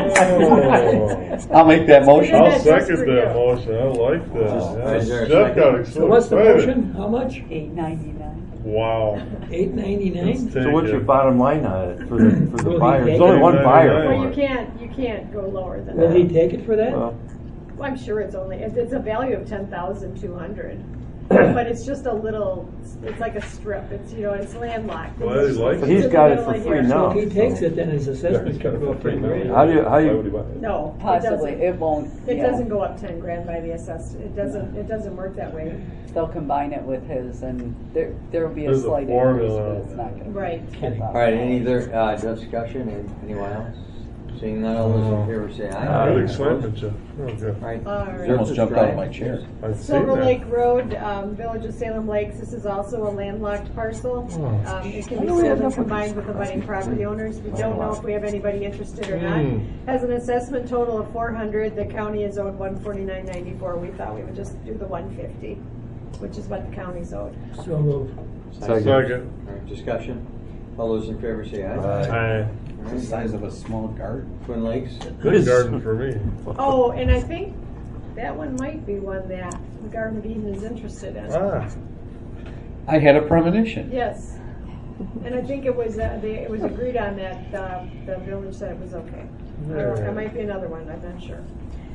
Oh. I'll make that motion. I'll That's second for that you. motion. I like that. Is there a Yeah. Jeff got second? it So so what's the excited. motion? How much? Eight ninety-nine. Wow. Eight ninety-nine? So what's your bottom line on it for the, for Will the he buyer? take There's only it? one buyer Well, for you it. can't, you can't go lower than Will he that. take it for that? Well, Well, I'm sure it's only, it's it's a value of ten thousand two hundred dollars. But it's just a little, it's like a strip, it's, you know, it's landlocked. Well, I It's- like it's it. in He's the got it middle for of free here. now. So if he takes it, then his assessment's gonna go up ten grand. How do you, how Why you, would he buy it? No. it Possibly, doesn't. it won't. It yeah. doesn't go up ten grand by the assessed, it doesn't, it doesn't work that way. They'll combine it with his, and there there will be a There's a slight increase, formula. but it's not going to. Right. All right, any other uh, discussion? Any- Anyone else? Seeing none, all those in favor say aye. Good excitement, Jeff. Okay. All right. All right. You almost Surface jumped out of Drive. my chair. I've seen Silver that. Lake Road, um, Village of Salem Lakes, this is also a landlocked parcel. Oh. Um, it can be sold and combined with the budding property owners. We don't know if we have anybody interested or not. Mm. Has an assessment total of four hundred, the county is owed one forty-nine ninety-four. We thought we would just do the one fifty, which is what the county's owed. So moved. Second. All right, discussion. All those in favor say aye. Aye. All It's the right. size of a small garden. Twin Lakes. Good garden for me. Oh, and I think that one might be one that the Garden of Eden is interested in. Ah. I had a premonition. Yes, and I think it was, uh, they, it was agreed on that, uh, the village said it was okay. Or it might be another one, I'm not sure.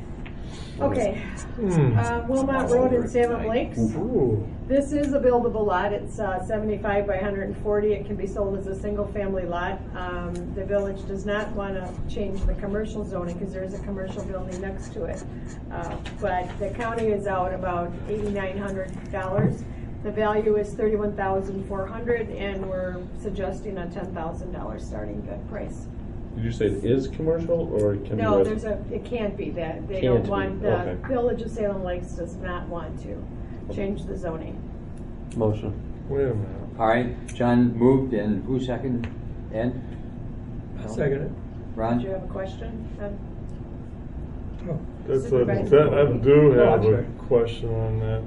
Okay, Hmm. uh, Wilmot Road in Salem Lakes. Ooh. This is a buildable lot, it's uh, seventy-five by one hundred forty, it can be sold as a single-family lot. Um, The village does not want to change the commercial zoning, because there is a commercial building next to it. Uh, But the county is out about eighty-nine hundred dollars. The value is thirty-one thousand four hundred dollars, and we're suggesting a ten thousand dollars starting bid price. Did you say it is commercial or it can be? No, res- there's a, it can't be that, they Can't don't be, want, the okay. Village of Salem Lakes does not want to change the zoning. motion. Wait a minute. All right, John moved, and who seconded? Ed? Second it. Ron? Do you have a question? Um, Oh. That's a, Supervisor. that, I do Oh, I'm have a sorry. question on that.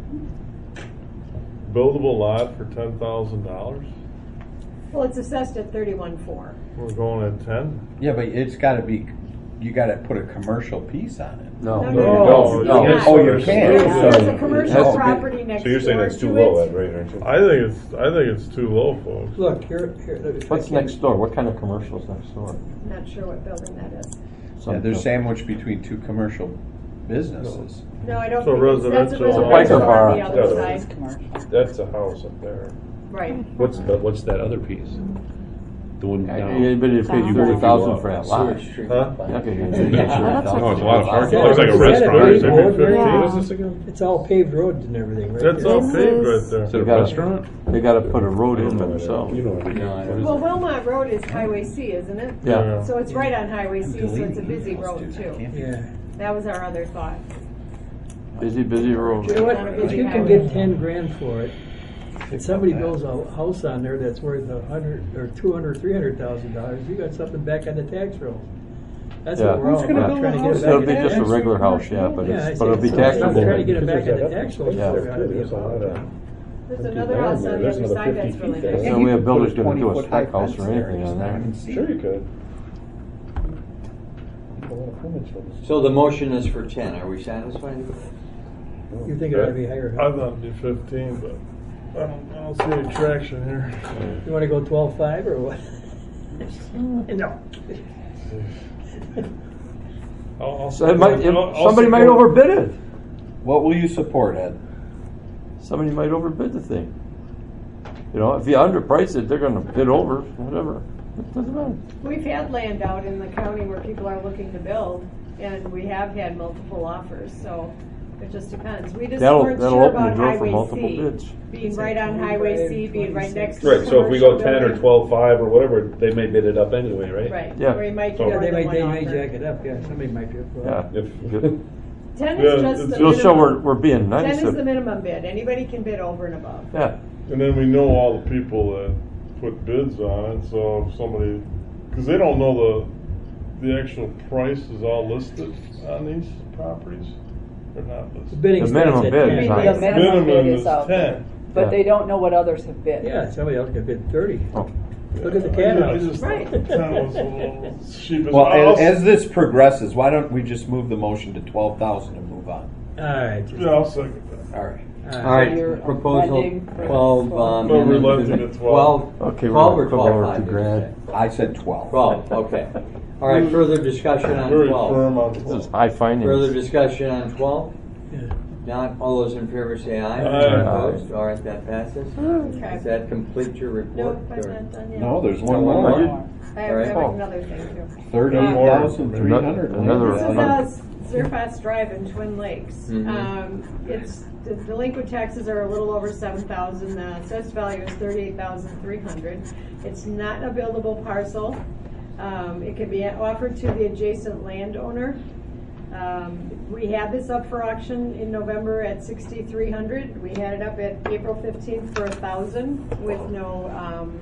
Buildable lot for ten thousand dollars? Well, it's assessed at thirty-one four. We're going at ten? Yeah, but it's gotta be, you gotta put a commercial piece on it. No. No, no, no, no. no. Oh, you can't. There's So a it commercial has to be- property next So you're saying door that's too to low, it. Ed, right? aren't you? I think it's, I think it's too low, folks. Look, here, here. if I What's can- next door? What kind of commercials next door? Not sure what building that is. Yeah, they're sandwiched between two commercial businesses. No, I don't So think it's, that's a residential- residential Biker bar. on the other Yeah. side. Commercial. That's a house up there. Right. What's the, what's that other piece? The one down? Anybody that paid thirty thousand for that lot. Sewage treatment Huh? plant. Okay, you get thirty thousand. Oh, it's a lot of parking. Yeah, Looks like a is that a restaurant. big Is it road, fifteen? right? What is this again? It's all paved roads and everything, right? That's there. all paved right there. Is it a gotta- restaurant? They gotta put a road I don't in know what it is. themselves. You know what it is. No, I What don't. is Well, it? Wilmot Road is Highway C, isn't it? Yeah. So it's right on Highway C, so it's a busy road too. Yeah. That was our other thought. Busy, busy road. You know what, if you can get ten grand for it, and somebody builds a house on there that's worth a hundred, or two hundred, three hundred thousand dollars, you got something back on the tax rolls. That's Yeah. what we're all Who's gonna about, build trying a to get it house? back It'll in be the just a tax. regular house, yeah, but Yeah, I it's, but it'll see. be So, taxable. Trying to get it back in the tax rolls. Yeah. There ought to be a lot of that. There's another house on the There's other another side that's fifty really feet nice. there. So we have builders Put a gonna do a twenty-foot spec high house or fence there, anything just on not there. even see Sure it. you could. So the motion is for ten. Are we satisfied? You think it ought to be higher? I thought it'd be fifteen, but I don't, I don't see any traction here. You wanna go twelve-five or what? No. I'll, I'll So it might, I'll- I'll somebody might support- overbid it. What will you support, Ed? Somebody might overbid the thing. You know, if you underprice it, they're gonna bid over, whatever. Doesn't matter. We've had land out in the county where people are looking to build, and we have had multiple offers, so it just depends. We just That'll- weren't that'll sure open the about door for Highway multiple C. bids. Being right on Highway C, being right next to Right, the so if we go commercial ten or building. twelve five or whatever, they may bid it up anyway, right? Right, Yeah. or you might So- get Yeah, more they may, than they one may offer. jack it up, yeah, somebody might do it. Yeah. If- Ten Yeah, is just it's- the It'll show we're, minimum. we're being nice. Ten is if- the minimum bid. Anybody can bid over and above. Yeah. And then we know all the people that put bids on it, so if somebody, because they don't know the, the actual price is all listed on these properties, or not The listed. bidding The starts minimum at bid ten. is The high. minimum bid Minimum is is out there. ten. But Yeah. they don't know what others have bid. Yeah, somebody else could bid thirty. Oh. Look at the I cat house. just Right. thought ten was a little sheepish. Well, I'll- as, as this progresses, why don't we just move the motion to twelve thousand and move on? All right. Yeah, I'll second that. All right. All You're right, proposal amending for twelve, twelve. um, But we're amendment left to it at twelve. Okay, we're twelve or gonna put twelve over five, to did you grad. say? I said twelve. Twelve, okay. All right, further discussion on Very twelve. firm on This is twelve. high findings. Further discussion on twelve? Yeah. Not all those in favor say aye. Aye. Opposed? All right, that passes. Okay. Does that complete your report? No, I'm or- not done yet. No, there's one One more. more. I All have, right. I have another thing too. Thirty thousand three hundred. Another- This another- is uh, Zerfast Drive in Twin Lakes. Mhm. Um, it's, the delinquent taxes are a little over seven thousand, the assessed value is thirty-eight thousand three hundred. It's not a buildable parcel. Um, it can be offered to the adjacent landowner. Um, we had this up for auction in November at sixty-three hundred. We had it up at April fifteenth for a thousand with no, um,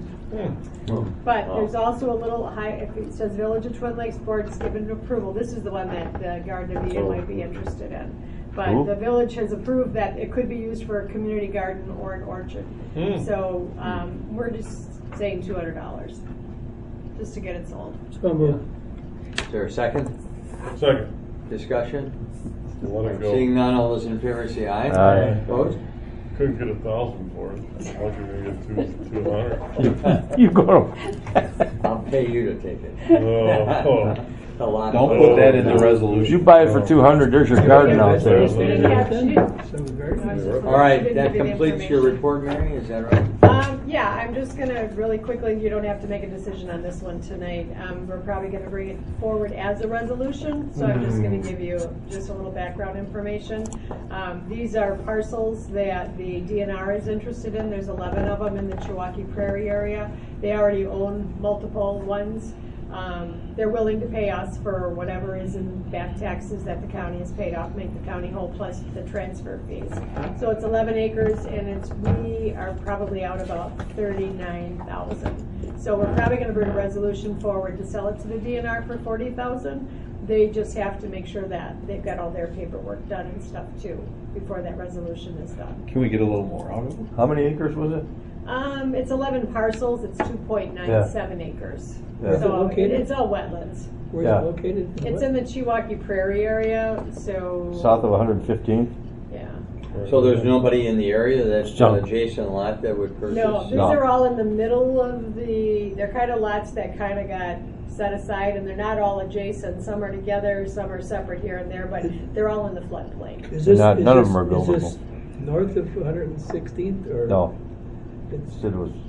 but there's also a little high, if it says Village of Twin Lakes Board has given approval. This is the one that the Garden of Eden might be interested in. But Cool. the village has approved that it could be used for a community garden or an orchard. Hmm. So, um, we're just saying two hundred dollars, just to get it sold. So move. Is there a second Second. discussion? Let it go. Seeing none, all those in favor say aye. Aye. Opposed? Couldn't get a thousand for it. I was gonna get two, two hundred. You go. I'll pay you to take it. Oh, oh. A lot. Don't of- put that in the If resolution. you buy it for two hundred, there's your garden out there. She didn't have- she didn't- Some very good. All right, Didn't that give you the completes your information. report, Mary, is that right? Um, yeah, I'm just gonna really quickly, you don't have to make a decision on this one tonight. Um, we're probably gonna bring it forward as a resolution, so I'm just gonna give you just a little background information. Um, these are parcels that the D N R is interested in. There's eleven of them in the Chewauquee Prairie area. They already own multiple ones. Um, they're willing to pay us for whatever is in back taxes that the county has paid off, make the county whole plus the transfer fees. So it's eleven acres and it's, we are probably out about thirty-nine thousand. So we're probably gonna bring a resolution forward to sell it to the D N R for forty thousand. They just have to make sure that they've got all their paperwork done and stuff too, before that resolution is done. Can we get a little more out of it? How many acres was it? Um, it's eleven parcels, it's two point nine seven acres. Yeah. Where's it So located? it's all wetlands. Where's Yeah. it located? It's in the Chewauquee Prairie area, so. South of one hundred fifteenth? Yeah. So there's nobody in the area that's an Junk. adjacent lot that would purchase? No, these No. are all in the middle of the, they're kind of lots that kind of got set aside, and they're not all adjacent. Some are together, some are separate here and there, but they're all in the floodplain. Is this, Not- is none of this- them are is this buildable. north of one hundred sixteenth or? No. It's, It was,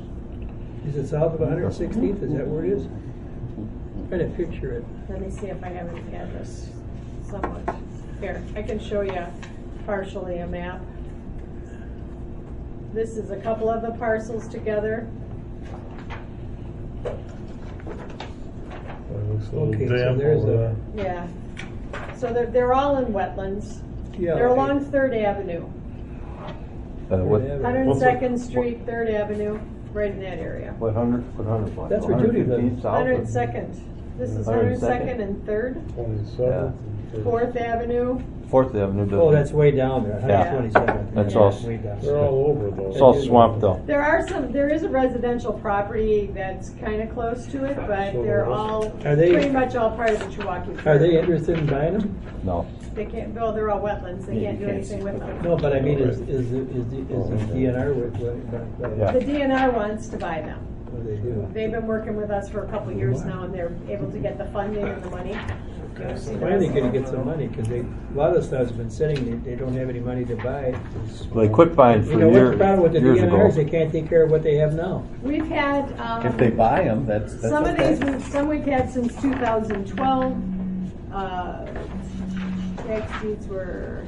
is it south of one hundred sixteenth? Is that where it is? I'm trying to picture it. Let me see if I have an address somewhat. Here, I can show you partially a map. This is a couple of the parcels together. It looks a little Okay, so damp there's over a- there. Yeah. So they're, they're all in wetlands. Yeah, They're okay. along Third Avenue. uh, what, Yeah, one hundred What's second it- Street, Third Avenue, right in that area. what hundred, what hundred block? That's where Judy lives. one hundred fifteenth south? one hundred second. This is one hundred second and Third. Twenty-seventh. Fourth Avenue. Fourth Avenue. doesn't- Oh, that's way down there, Yeah. one twenty-seven. That's all- Way down. They're all over though. It's all swamp though. There are some, there is a residential property that's kind of close to it, but So they're there is- all, Are they- pretty much all part of the Chewauquee. Are they Prairie. interested in buying them? No. They can't, well, they're all wetlands, they Yeah, can't you do can't anything see with them. them. No, but I mean, is, is, the- is the, is the D N R with, with, Yeah. The D N R wants to buy them. what do they do? They've been working with us for a couple of years now, and they're able to get the funding and the money. Finally gonna get some money, because they, a lot of the stuff's been sitting, they, they don't have any money to buy. Well, they quit buying You for know, what's years, the problem with the years D N Rs? ago. They can't take care of what they have now. We've had, um. If they buy them, that's, that's Some of okay. these, we've, some we've had since two thousand twelve. Uh, tax deeds were.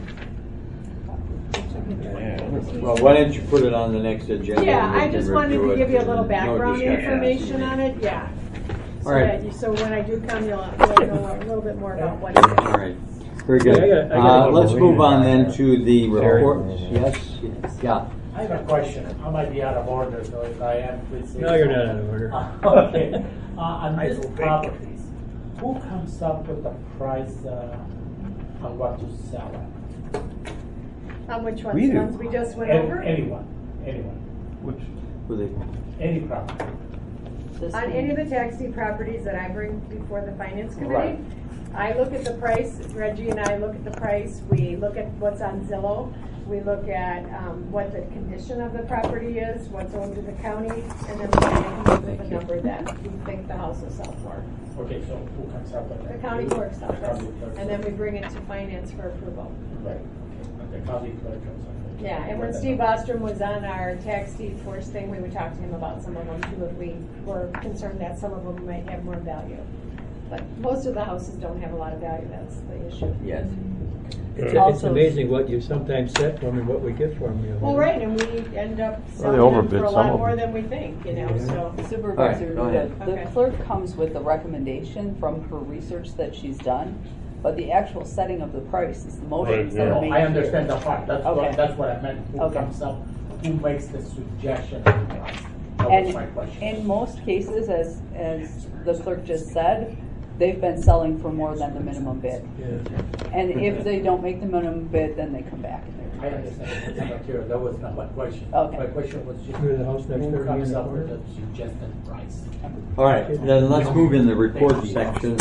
Well, why don't you put it on the next agenda? Yeah, and we I can just wanted review to it give you a and little no background discussion. information on it, yeah. So All right. that you, so when I do come, you'll, you'll know a little bit more about what it is. All right, very good. Yeah, I got- I got Uh, a- let's move on then to the Terry. report. Yes, yeah. I have a question. I might be out of order, so if I am, please say No, you're so. not out of order. Uh, okay. Uh, on I these feel big. properties, who comes up with the price uh, on what to sell it? On which ones? We do. Ones we just went Any- over? Anyone, anyone, Which, were they? any property. This On one. any of the tax deed properties that I bring before the finance committee, Right. I look at the price, Reggie and I look at the price, we look at what's on Zillow, we look at um, what the condition of the property is, what's owed to the county, and then we come up with a number that we think the house will sell for. Okay, so who comes up with The that? county clerk's The office, county clerk's and then we office. bring it to finance for approval. Right, okay, and the county clerk comes up with it. Yeah, and when Steve Ostrom was on our tax deed force thing, we would talk to him about some of them too, if we were concerned that some of them might have more value. But most of the houses don't have a lot of value, that's the issue. Yes. It's, it's Also- amazing what you sometimes set for them and what we get for them. You know. Well, right, and we end up Well, they selling them overbid for a some lot of more them. than we think, you know, so. Supervisor, All right, go ahead. the, the Okay. clerk comes with a recommendation from her research that she's done, but the actual setting of the price is the motions Right, that yeah. are made. I here. understand the part, that's Okay. what, that's what I meant, who Okay. comes up, who makes the suggestion of the price? That was my And question. in most cases, as, as the clerk just said, they've been selling for more than the minimum bid. Yeah. And if they don't make the minimum bid, then they come back and I they're. understand, it's not here, that was not my question. Okay. My question was just, You're the house next door who to comes me in up the with corner? the suggested price? All right, then let's move in the report section.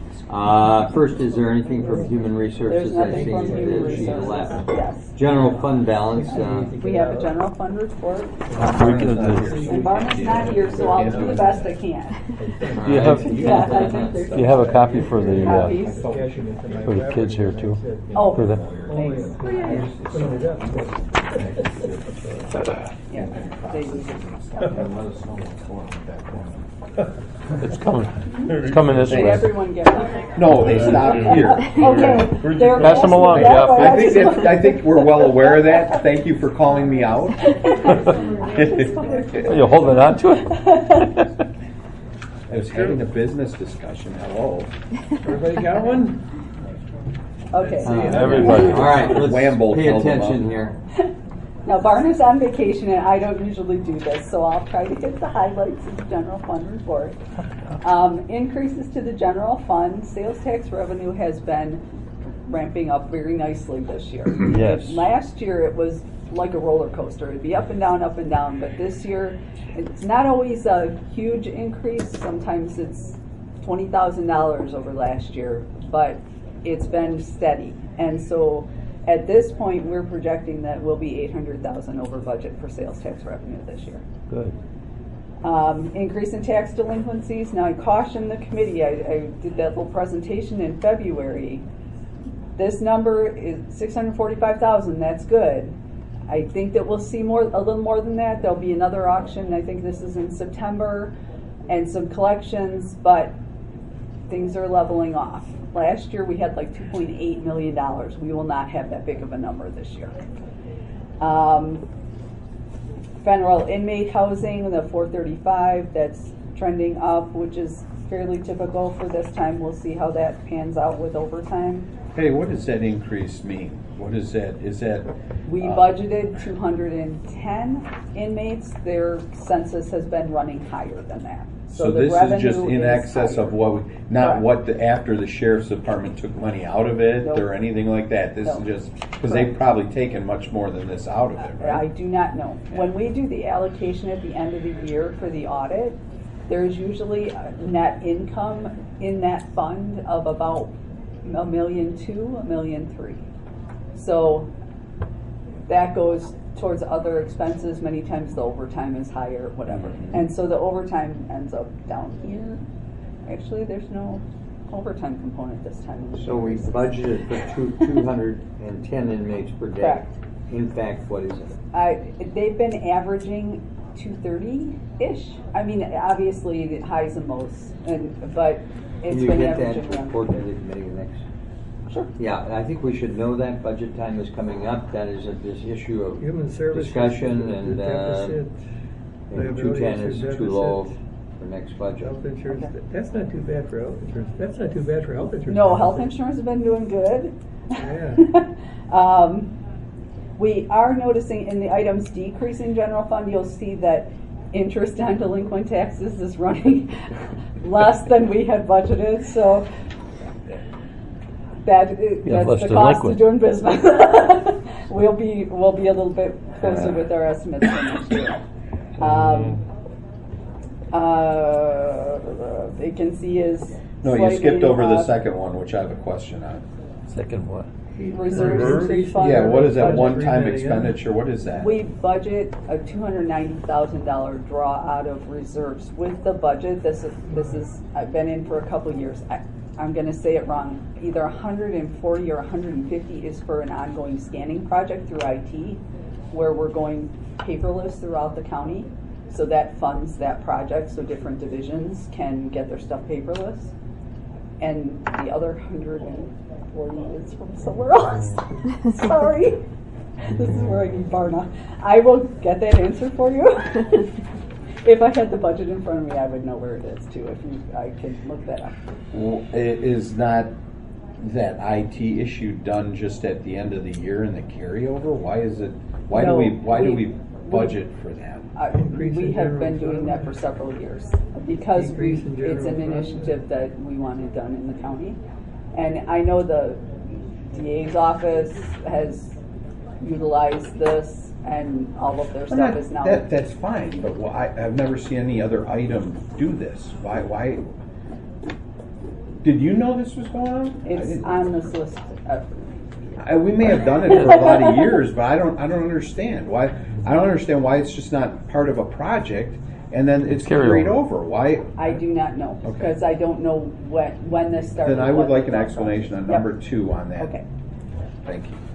Uh, first, is there anything from Human There's Resources? I nothing see from that human there's sheet resources, eleven. yes. General fund balance, uh, We have a general fund report, Barney's not here. and Barney's not here, so I'll do the best I can. Do you have, Yeah, I think there's do you have a copy for the, uh, copies. Cashing it to my for the property, kids here and I too? said, Oh, For the, Only thanks. clean it up. Yeah, they- it's coming, it's coming this Did way. everyone get one? No, they stopped here. Okay. they're Pass them along, passing Jeff. that way. I think that, I think we're well aware of that. Thank you for calling me out. Are you holding on to it? I was having a business discussion. Hello. Everybody got one? Okay. Everybody. all right, let's Wamble pay held them attention up. here. Now, Barney's on vacation, and I don't usually do this, so I'll try to get the highlights of the general fund report. Um, increases to the general fund. Sales tax revenue has been ramping up very nicely this year. Yes. Last year, it was like a roller coaster. It'd be up and down, up and down, but this year, it's not always a huge increase. Sometimes it's twenty thousand dollars over last year, but it's been steady. And so at this point, we're projecting that we'll be eight hundred thousand over budget for sales tax revenue this year. Good. Um, increase in tax delinquencies. Now, I cautioned the committee. I, I did that little presentation in February. This number is six hundred forty-five thousand. That's good. I think that we'll see more, a little more than that. There'll be another auction. I think this is in September, and some collections, but things are leveling off. Last year we had like two point eight million dollars. We will not have that big of a number this year. Um, federal inmate housing, the four thirty-five, that's trending up, which is fairly typical for this time. We'll see how that pans out with overtime. Hey, what does that increase mean? What is that? Is that? We uh, budgeted two hundred ten inmates. Their census has been running higher than that. So the this is just revenue in is excess higher. of what, we- not Correct. what, the after the sheriff's department took money out of it Nope. or anything like that? This is Nope. just, because they've probably taken much more than this out of it, I right? do not know. When we do the allocation at the end of the year for the audit, there's usually a net income in that fund of about a million two, a million three. So that goes towards other expenses. Many times the overtime is higher, whatever. Mhm. And so the overtime ends up down here. Actually, there's no overtime component this time. So we budgeted for two, two hundred and ten inmates per day. Correct. In fact, what is it? I, they've been averaging two thirty-ish. I mean, obviously the highs and lows, and, but it's Can you been get averaging that around. report to the committee next? Sure. Yeah, I think we should know that budget time is coming up. That is a, this issue of Human services, discussion, the and uh, deficit, and two liabilities ten or is too deficit. low for next budget. Health insurance, Okay. that's not too bad for health insurance. That's not too bad for health insurance. No, health insurance has been doing good. Yeah. um, we are noticing in the items decreasing general fund, you'll see that interest on delinquent taxes is running less than we had budgeted. So that Yeah, that's less the cost of delinquent. doing business. we'll be we'll be a little bit closer with our estimates for next year. Um, uh, vacancy is No, you slightly skipped over the up. second one, which I have a question on. Second what? Reserves and fund. Yeah, what is that budget one-time remit again? expenditure? What is that? We budget a two hundred ninety thousand dollar draw out of reserves. With the budget, this is, this is, I've been in for a couple of years. I, I'm gonna say it wrong. Either one hundred forty or one hundred fifty is for an ongoing scanning project through I T, where we're going paperless throughout the county. So that funds that project, so different divisions can get their stuff paperless. And the other one hundred forty is from somewhere else. Sorry. This is where I need Barna. I will get that answer for you. If I had the budget in front of me, I would know where it is too. If you, I can look that up. Well, i- is not that I T issue done just at the end of the year in the carryover? Why is it? Why No, do we? Why we- do we budget for that? Uh, Increase we in have general been doing fund. that for several years because we, Increase in it's an general fund. initiative that we wanted done in the county. And I know the D A's office has utilized this, and all of their Well, stuff not- is now. that, that's fine, but why, I've never seen any other item do this. Why? Why? Did you know this was going on? I It's didn't- on this list. Uh, I, we may have done it for a lot of years, but I don't. I don't understand why. I don't understand why it's just not part of a project, and then it's Carry carried over. over. Why? I do not know Okay. because I don't know when when this started. Then I would what like an the- explanation on Yep. number two on that. Okay. Thank you.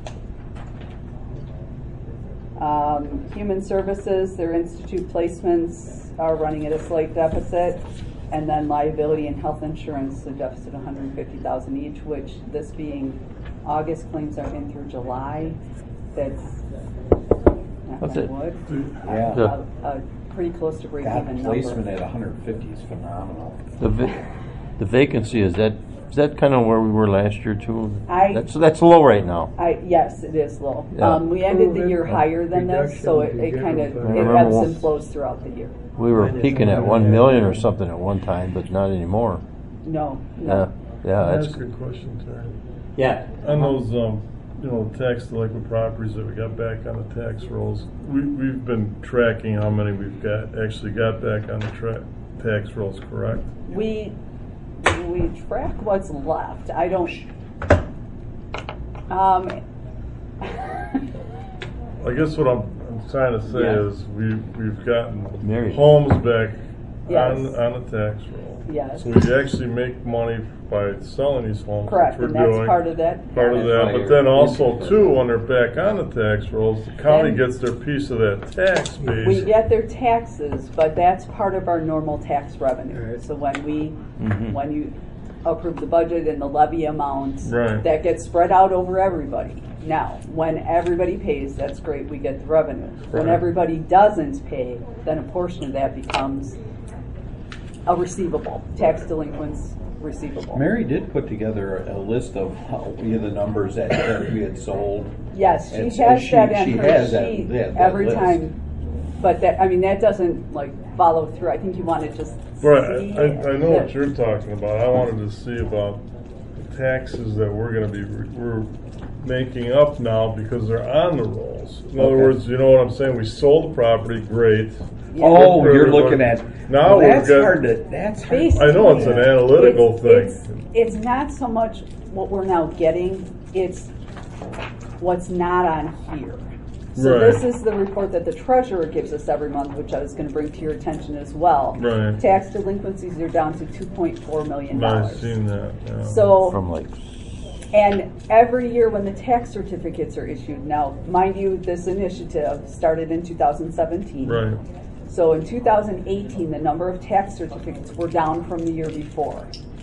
Um, Human Services, their institute placements are running at a slight deficit, and then liability and health insurance, a deficit of one hundred fifty thousand dollars each, which this being August claims are in through July. That's knock That's on it. wood, Yeah. a, a pretty close to break God, even placement number. at one hundred fifty is phenomenal. The va- the vacancy, is that, is that kind of where we were last year too? I- That's, that's low right now. I, yes, it is low. Yeah. Um, we ended the year COVID higher than this, so it, reduction it in kind of, general it fund. ebbs Remember and one- flows throughout the year. We were peaking at one million or something at one time, but not anymore. No, Yeah, no. yeah, That's that's a good question, Terry. Yeah. On those, um, you know, tax delinquent properties that we got back on the tax rolls, we, we've been tracking how many we've got, actually got back on the tra- tax rolls, correct? We, we track what's left. I don't, um, I guess what I'm, I'm trying to say Yeah. is we, we've gotten Mary. homes back Yes. on, on the tax roll. Yes. So we actually make money by selling these homes. correct, which and we're that's doing. part of that. Part of That's that, why but you're- then also too, when they're back on the tax rolls, the county Then- gets their piece of that tax base. We get their taxes, but that's part of our normal tax revenue. Right. So when we, Mhm. when you approve the budget and the levy amounts, Right. that gets spread out over everybody. Now, when everybody pays, that's great, we get the revenue. When Right. everybody doesn't pay, then a portion of that becomes a receivable, tax delinquents receivable. Mary did put together a list of how, you know, the numbers that, that we had sold. Yes, she It's- has she- that on she her has that- sheet that- that every list. time. But that, I mean, that doesn't like follow through. I think you want to just Right, see I, I know what that- you're talking about. I wanted to see about the taxes that we're gonna be, we're making up now because they're on the rolls. In other Okay. words, you know what I'm saying? We sold the property, great. Oh, Good for you're everybody. looking at, Now well, we've that's got- hard to, that's hard. Basically, I know it's an analytical it's, thing. It's, it's not so much what we're now getting, it's what's not on here. So Right. this is the report that the treasurer gives us every month, which I was going to bring to your attention as well. Right. Tax delinquencies are down to two point four million dollars. I've seen that, yeah. So, From like, and every year when the tax certificates are issued, now, mind you, this initiative started in two thousand seventeen. Right. So in two thousand eighteen, the number of tax certificates were down from the year before.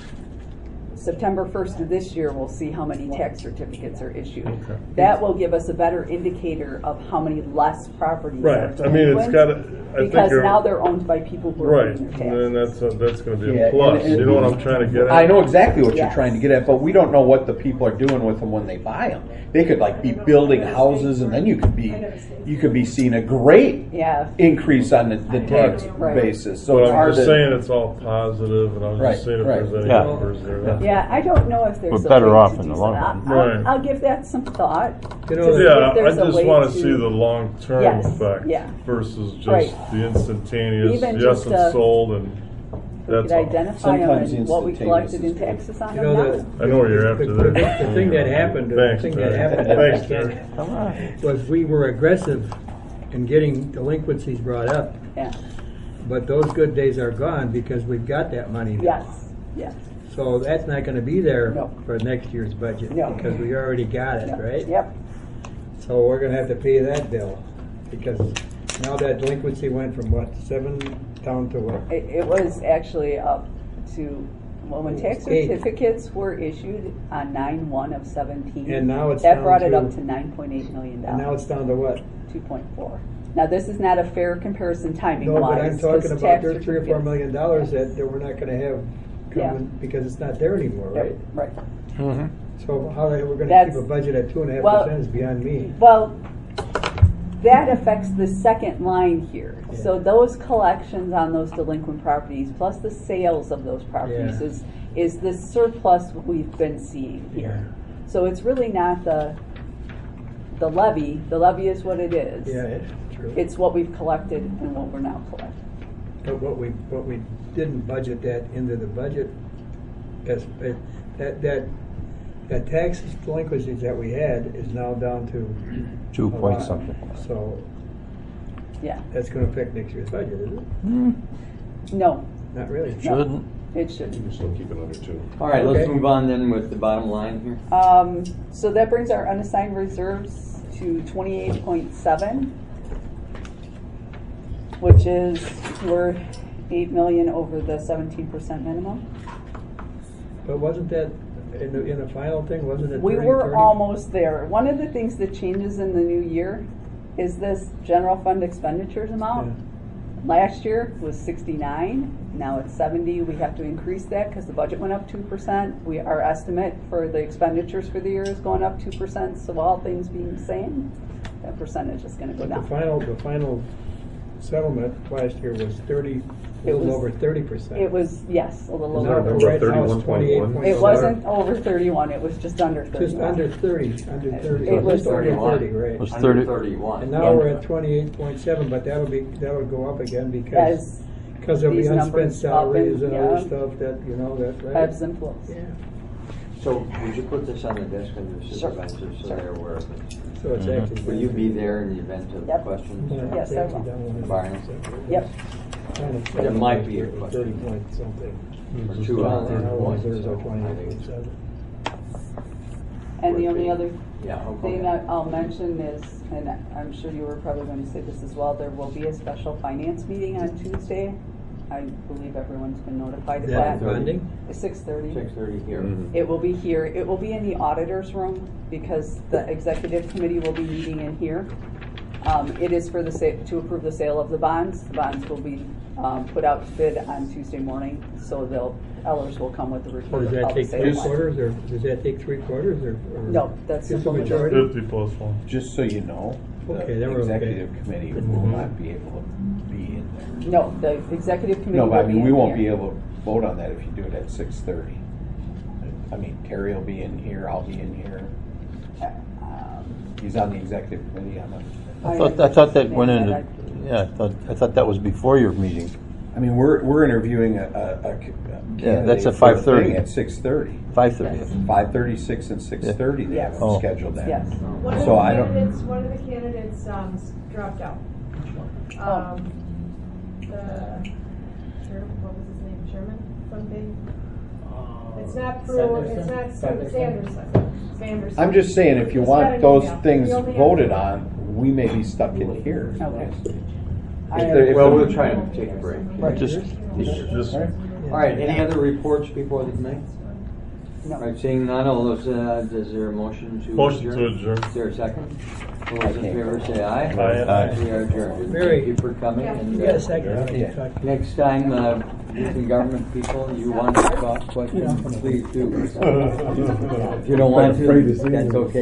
September first of this year, we'll see how many tax certificates are issued. Okay. That will give us a better indicator of how many less properties Right. are I mean, it's delinquent, gotta- I think because you're- now they're owned by people who are Right, paying their taxes. and then that's, a- that's gonna be Yeah, a plus, and- and- you know what I'm trying to get at? I know exactly what you're Yes. trying to get at, but we don't know what the people are doing with them when they buy them. They could like be building houses, and then you could be, you could be seeing a great Yeah. increase on the, the tax Right. basis. So But it's I'm hard just to. saying it's all positive, and I'm Right, just saying if right. there's any Yeah. numbers there. Yeah, I don't know if there's We're a better way off to in do the long that. run. I'll, Right. I'll give that some thought. You to know, see Yeah, if I there's a just way wanna to- see the long-term Yes, effect yeah. versus just Right. the instantaneous, Even yes, just, uh, it's sold, and We that's could all. identify them Sometimes and what we instantaneous collected is in good. taxes on You them know, now. the, I know what you're after the, there. the, the thing that happened, the Thanks, thing Terry. that happened Thanks, that Terry. come on. was we were aggressive in getting delinquencies brought up, Yeah, but those good days are gone because we've got that money now. yes, yes. So that's not gonna be there No. for next year's budget No. because we already got it, Yep, right? Yep, So we're gonna have to pay that bill because now that delinquency went from what, seven down to what? it, it was actually up to, well, when tax Eight. certificates were issued on nine one of seventeen. And now it's That down brought it to- up to nine point eight million dollars. And now it's down to what? Two point four. Now, this is not a fair comparison timing No, wise. but I'm 'cause talking about tax there's three or four certificates- million dollars that, that we're not gonna have Yeah. coming because it's not there anymore, Yep, right? Right. Mhm. So how the hell we're gonna That's- keep a budget at two and a half well- percent is beyond me. Well, that affects the second line here. So those collections on those delinquent properties, plus the sales of those properties, Yeah. is, is the surplus we've been seeing here. So it's really not the, the levy, the levy is what it is. Yeah, it's true. It's what we've collected and what we're now collecting. But what we, what we didn't budget that into the budget, as, uh, that, that, that tax delinquencies that we had is now down to. Two a point lot. something. So Yeah. that's gonna affect next year's budget, is it? No, Not really. No. Shouldn't. it shouldn't. You can still keep it under two. All right, let's Okay. move on then with the bottom line here. Um, so that brings our unassigned reserves to twenty-eight point seven, which is, we're eight million over the seventeen percent minimum. But wasn't that in the, in the final thing, wasn't it? We thirty, were thirty? almost there. One of the things that changes in the new year is this general fund expenditures amount. Last year was sixty-nine, now it's seventy. We have to increase that because the budget went up two percent. We, our estimate for the expenditures for the year is going up two percent, so all things being the same, that percentage is gonna go But the down. final, the final settlement last year was thirty, a It little was- over thirty percent. It was, yes, a little Now, over. right now it's twenty-eight point seven. It wasn't over thirty-one, it was just under thirty-one. Just under thirty, under thirty. It was Just under thirty-one. thirty, right. It was Under thirty. thirty-one. And now Yeah. we're at twenty-eight point seven, but that'll be, that'll go up again because, As because there'll be these unspent numbers up and- salaries and other yeah. stuff that, you know, that, right? ebbs and flows. Yeah, So would you put this on the desk of the Sure. supervisor so Sure. they're aware of it? so it's Mhm. actually. Will you be there in the event of Yep. questions? Yeah, Yes, it's I actually will. down one Barney? Yep. Kind of There might be a question. Thirty point something. Or two out there. Now One, reserves so are I twenty-eight think point it's- seven. And the only other Yeah, okay. thing I- I'll mention is, and I'm sure you were probably going to say this as well, there will be a special finance meeting on Tuesday. I believe everyone's been notified of Is that that. funding? Six thirty. Six thirty here. Mhm. It will be here. It will be in the auditor's room because the executive committee will be meeting in here. Um, it is for the sa- to approve the sale of the bonds. The bonds will be um, put out to bid on Tuesday morning, so they'll Ellers will come with the So report does of that how the take sale three went. quarters, or does that take three quarters, or? or No, that's just a simple majority? Fifty plus one. Just so you know, Okay, the then we're okay. executive committee will Mhm. not be able to be in there. No, the executive committee No, will but I be mean, we in won't here. be able to vote on that if you do it at six thirty. I mean, Terry will be in here, I'll be in here. Um, He's on the executive committee, I'm on. I thought, I thought that went into, yeah, I thought, I thought that was before your meeting. I mean, we're, we're interviewing a, a, a Yeah, that's candidate at for the five thirty. thing At six thirty. Five thirty. Five thirty-six and six thirty, they have Yes. Oh. scheduled that. Yes. One of So the I don't. candidates, one of the candidates, um, dropped out. Um, the, Sherman, what was his name, Sherman, something? It's not Pruitt, it's not Sanderson, Sanderson. I'm just saying, if you He's got want an those email. things He only has voted one. on, we may be stuck in here. Okay. If they're- if Well, they're- we'll try to take a break. Right. Just, Just, All right. All right, any other reports before the night? All right, seeing none, all those, uh, is there a motion to adjourn? Motion to adjourn. Is there a second? All those in favor say aye. Aye. We are adjourned. Mary, Thank you for coming. and, You got uh, a second? I can Yeah. talk to you. Next time, uh, youth and government people, you want to talk questions, please do. If you don't want to, that's okay.